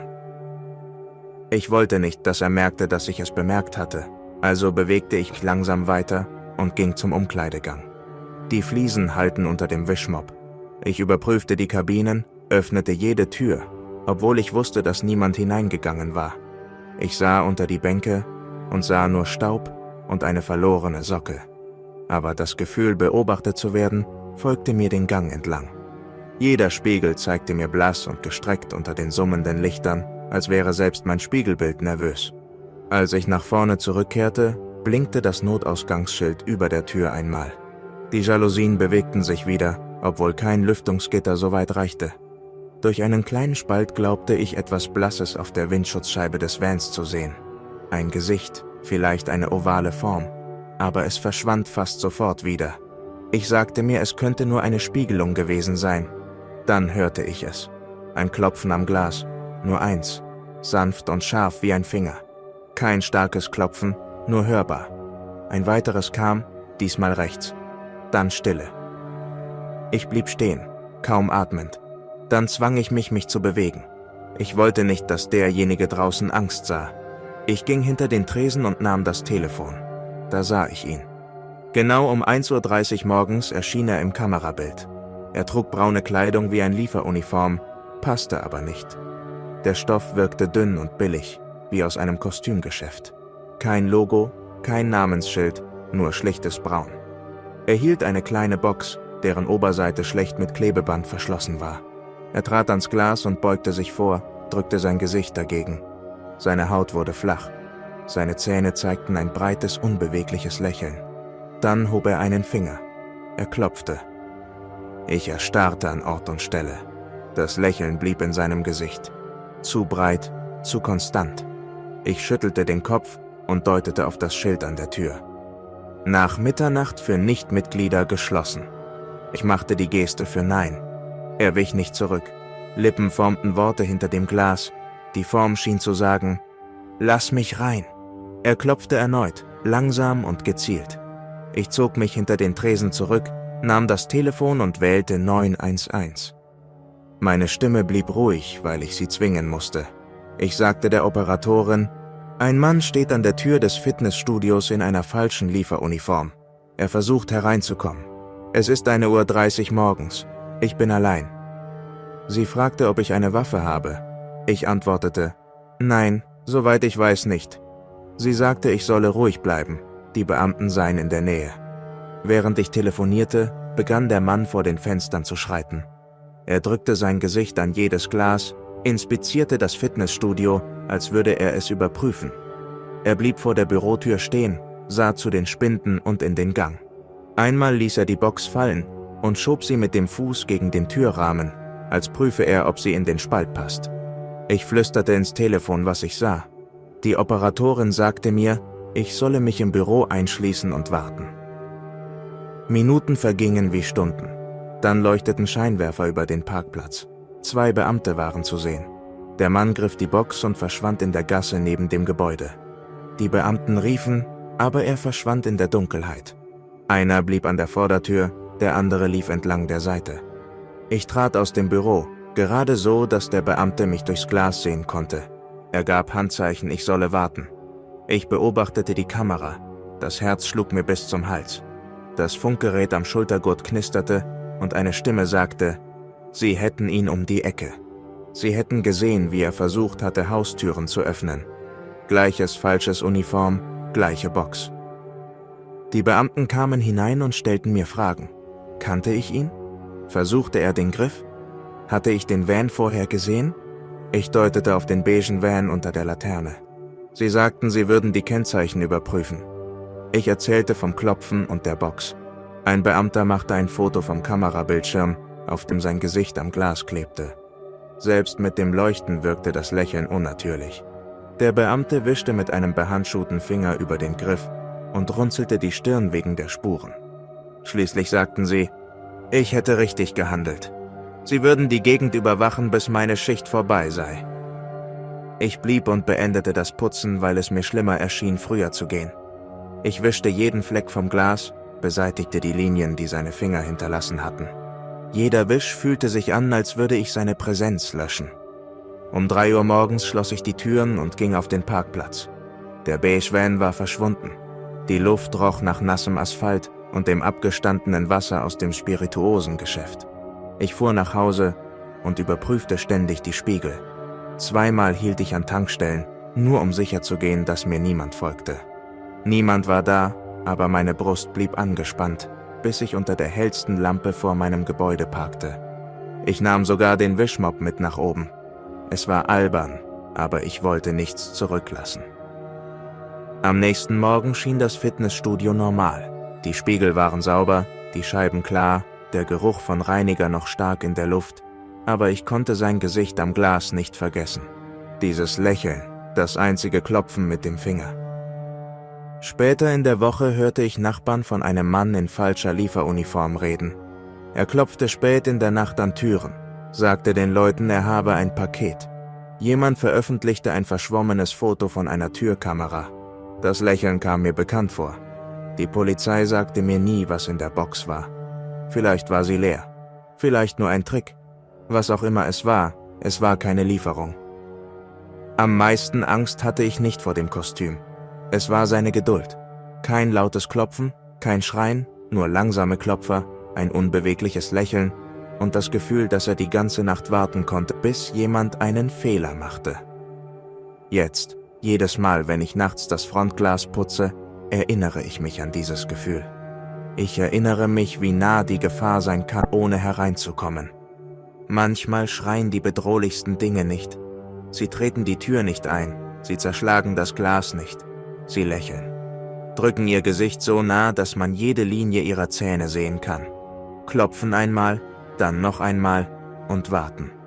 Ich wollte nicht, dass er merkte, dass ich es bemerkt hatte, also bewegte ich mich langsam weiter und ging zum Umkleidegang. Die Fliesen hallten unter dem Wischmopp. Ich überprüfte die Kabinen, öffnete jede Tür, obwohl ich wusste, dass niemand hineingegangen war. Ich sah unter die Bänke und sah nur Staub und eine verlorene Socke. Aber das Gefühl, beobachtet zu werden, folgte mir den Gang entlang. Jeder Spiegel zeigte mir blass und gestreckt unter den summenden Lichtern, als wäre selbst mein Spiegelbild nervös. Als ich nach vorne zurückkehrte, blinkte das Notausgangsschild über der Tür einmal. Die Jalousien bewegten sich wieder, obwohl kein Lüftungsgitter so weit reichte. Durch einen kleinen Spalt glaubte ich, etwas Blasses auf der Windschutzscheibe des Vans zu sehen. Ein Gesicht, vielleicht eine ovale Form, aber es verschwand fast sofort wieder. Ich sagte mir, es könnte nur eine Spiegelung gewesen sein. Dann hörte ich es. Ein Klopfen am Glas, nur eins, sanft und scharf wie ein Finger. Kein starkes Klopfen, nur hörbar. Ein weiteres kam, diesmal rechts. Dann Stille. Ich blieb stehen, kaum atmend. Dann zwang ich mich zu bewegen. Ich wollte nicht, dass derjenige draußen Angst sah. Ich ging hinter den Tresen und nahm das Telefon. Da sah ich ihn. Genau um 1:30 Uhr morgens erschien er im Kamerabild. Er trug braune Kleidung wie ein Lieferuniform, passte aber nicht. Der Stoff wirkte dünn und billig, wie aus einem Kostümgeschäft. Kein Logo, kein Namensschild, nur schlichtes Braun. Er hielt eine kleine Box, deren Oberseite schlecht mit Klebeband verschlossen war. Er trat ans Glas und beugte sich vor, drückte sein Gesicht dagegen. Seine Haut wurde flach. Seine Zähne zeigten ein breites, unbewegliches Lächeln. Dann hob er einen Finger. Er klopfte. Ich erstarrte an Ort und Stelle. Das Lächeln blieb in seinem Gesicht. Zu breit, zu konstant. Ich schüttelte den Kopf und deutete auf das Schild an der Tür. Nach Mitternacht für Nichtmitglieder geschlossen. Ich machte die Geste für Nein. Er wich nicht zurück. Lippen formten Worte hinter dem Glas. Die Form schien zu sagen, »Lass mich rein.« Er klopfte erneut, langsam und gezielt. Ich zog mich hinter den Tresen zurück, nahm das Telefon und wählte 911. Meine Stimme blieb ruhig, weil ich sie zwingen musste. Ich sagte der Operatorin, ein Mann steht an der Tür des Fitnessstudios in einer falschen Lieferuniform. Er versucht hereinzukommen. Es ist 1:30 Uhr morgens. Ich bin allein. Sie fragte, ob ich eine Waffe habe. Ich antwortete, nein, soweit ich weiß nicht. Sie sagte, ich solle ruhig bleiben. Die Beamten seien in der Nähe. Während ich telefonierte, begann der Mann vor den Fenstern zu schreiten. Er drückte sein Gesicht an jedes Glas, inspizierte das Fitnessstudio, als würde er es überprüfen. Er blieb vor der Bürotür stehen, sah zu den Spinden und in den Gang. Einmal ließ er die Box fallen und schob sie mit dem Fuß gegen den Türrahmen, als prüfe er, ob sie in den Spalt passt. Ich flüsterte ins Telefon, was ich sah. Die Operatorin sagte mir, ich solle mich im Büro einschließen und warten. Minuten vergingen wie Stunden. Dann leuchteten Scheinwerfer über den Parkplatz. 2 Beamte waren zu sehen. Der Mann griff die Box und verschwand in der Gasse neben dem Gebäude. Die Beamten riefen, aber er verschwand in der Dunkelheit. Einer blieb an der Vordertür, der andere lief entlang der Seite. Ich trat aus dem Büro, gerade so, dass der Beamte mich durchs Glas sehen konnte. Er gab Handzeichen, ich solle warten. Ich beobachtete die Kamera. Das Herz schlug mir bis zum Hals. Das Funkgerät am Schultergurt knisterte und eine Stimme sagte, sie hätten ihn um die Ecke. Sie hätten gesehen, wie er versucht hatte, Haustüren zu öffnen. Gleiches falsches Uniform, gleiche Box. Die Beamten kamen hinein und stellten mir Fragen. Kannte ich ihn? Versuchte er den Griff? Hatte ich den Van vorher gesehen? Ich deutete auf den beigen Van unter der Laterne. Sie sagten, sie würden die Kennzeichen überprüfen. Ich erzählte vom Klopfen und der Box. Ein Beamter machte ein Foto vom Kamerabildschirm, auf dem sein Gesicht am Glas klebte. Selbst mit dem Leuchten wirkte das Lächeln unnatürlich. Der Beamte wischte mit einem behandschuhten Finger über den Griff und runzelte die Stirn wegen der Spuren. Schließlich sagten sie, ich hätte richtig gehandelt. Sie würden die Gegend überwachen, bis meine Schicht vorbei sei. Ich blieb und beendete das Putzen, weil es mir schlimmer erschien, früher zu gehen. Ich wischte jeden Fleck vom Glas, beseitigte die Linien, die seine Finger hinterlassen hatten. Jeder Wisch fühlte sich an, als würde ich seine Präsenz löschen. Um 3 Uhr morgens schloss ich die Türen und ging auf den Parkplatz. Der beige Van war verschwunden. Die Luft roch nach nassem Asphalt und dem abgestandenen Wasser aus dem Spirituosengeschäft. Ich fuhr nach Hause und überprüfte ständig die Spiegel. 2-mal hielt ich an Tankstellen, nur um sicherzugehen, dass mir niemand folgte. Niemand war da, aber meine Brust blieb angespannt, bis ich unter der hellsten Lampe vor meinem Gebäude parkte. Ich nahm sogar den Wischmopp mit nach oben. Es war albern, aber ich wollte nichts zurücklassen. Am nächsten Morgen schien das Fitnessstudio normal. Die Spiegel waren sauber, die Scheiben klar, der Geruch von Reiniger noch stark in der Luft, aber ich konnte sein Gesicht am Glas nicht vergessen. Dieses Lächeln, das einzige Klopfen mit dem Finger. Später in der Woche hörte ich Nachbarn von einem Mann in falscher Lieferuniform reden. Er klopfte spät in der Nacht an Türen, sagte den Leuten, er habe ein Paket. Jemand veröffentlichte ein verschwommenes Foto von einer Türkamera. Das Lächeln kam mir bekannt vor. Die Polizei sagte mir nie, was in der Box war. Vielleicht war sie leer. Vielleicht nur ein Trick. Was auch immer es war keine Lieferung. Am meisten Angst hatte ich nicht vor dem Kostüm. Es war seine Geduld. Kein lautes Klopfen, kein Schreien, nur langsame Klopfer, ein unbewegliches Lächeln und das Gefühl, dass er die ganze Nacht warten konnte, bis jemand einen Fehler machte. Jetzt, jedes Mal, wenn ich nachts das Frontglas putze, erinnere ich mich an dieses Gefühl. Ich erinnere mich, wie nah die Gefahr sein kann, ohne hereinzukommen. Manchmal schreien die bedrohlichsten Dinge nicht. Sie treten die Tür nicht ein, sie zerschlagen das Glas nicht. Sie lächeln, drücken ihr Gesicht so nah, dass man jede Linie ihrer Zähne sehen kann, klopfen einmal, dann noch einmal und warten.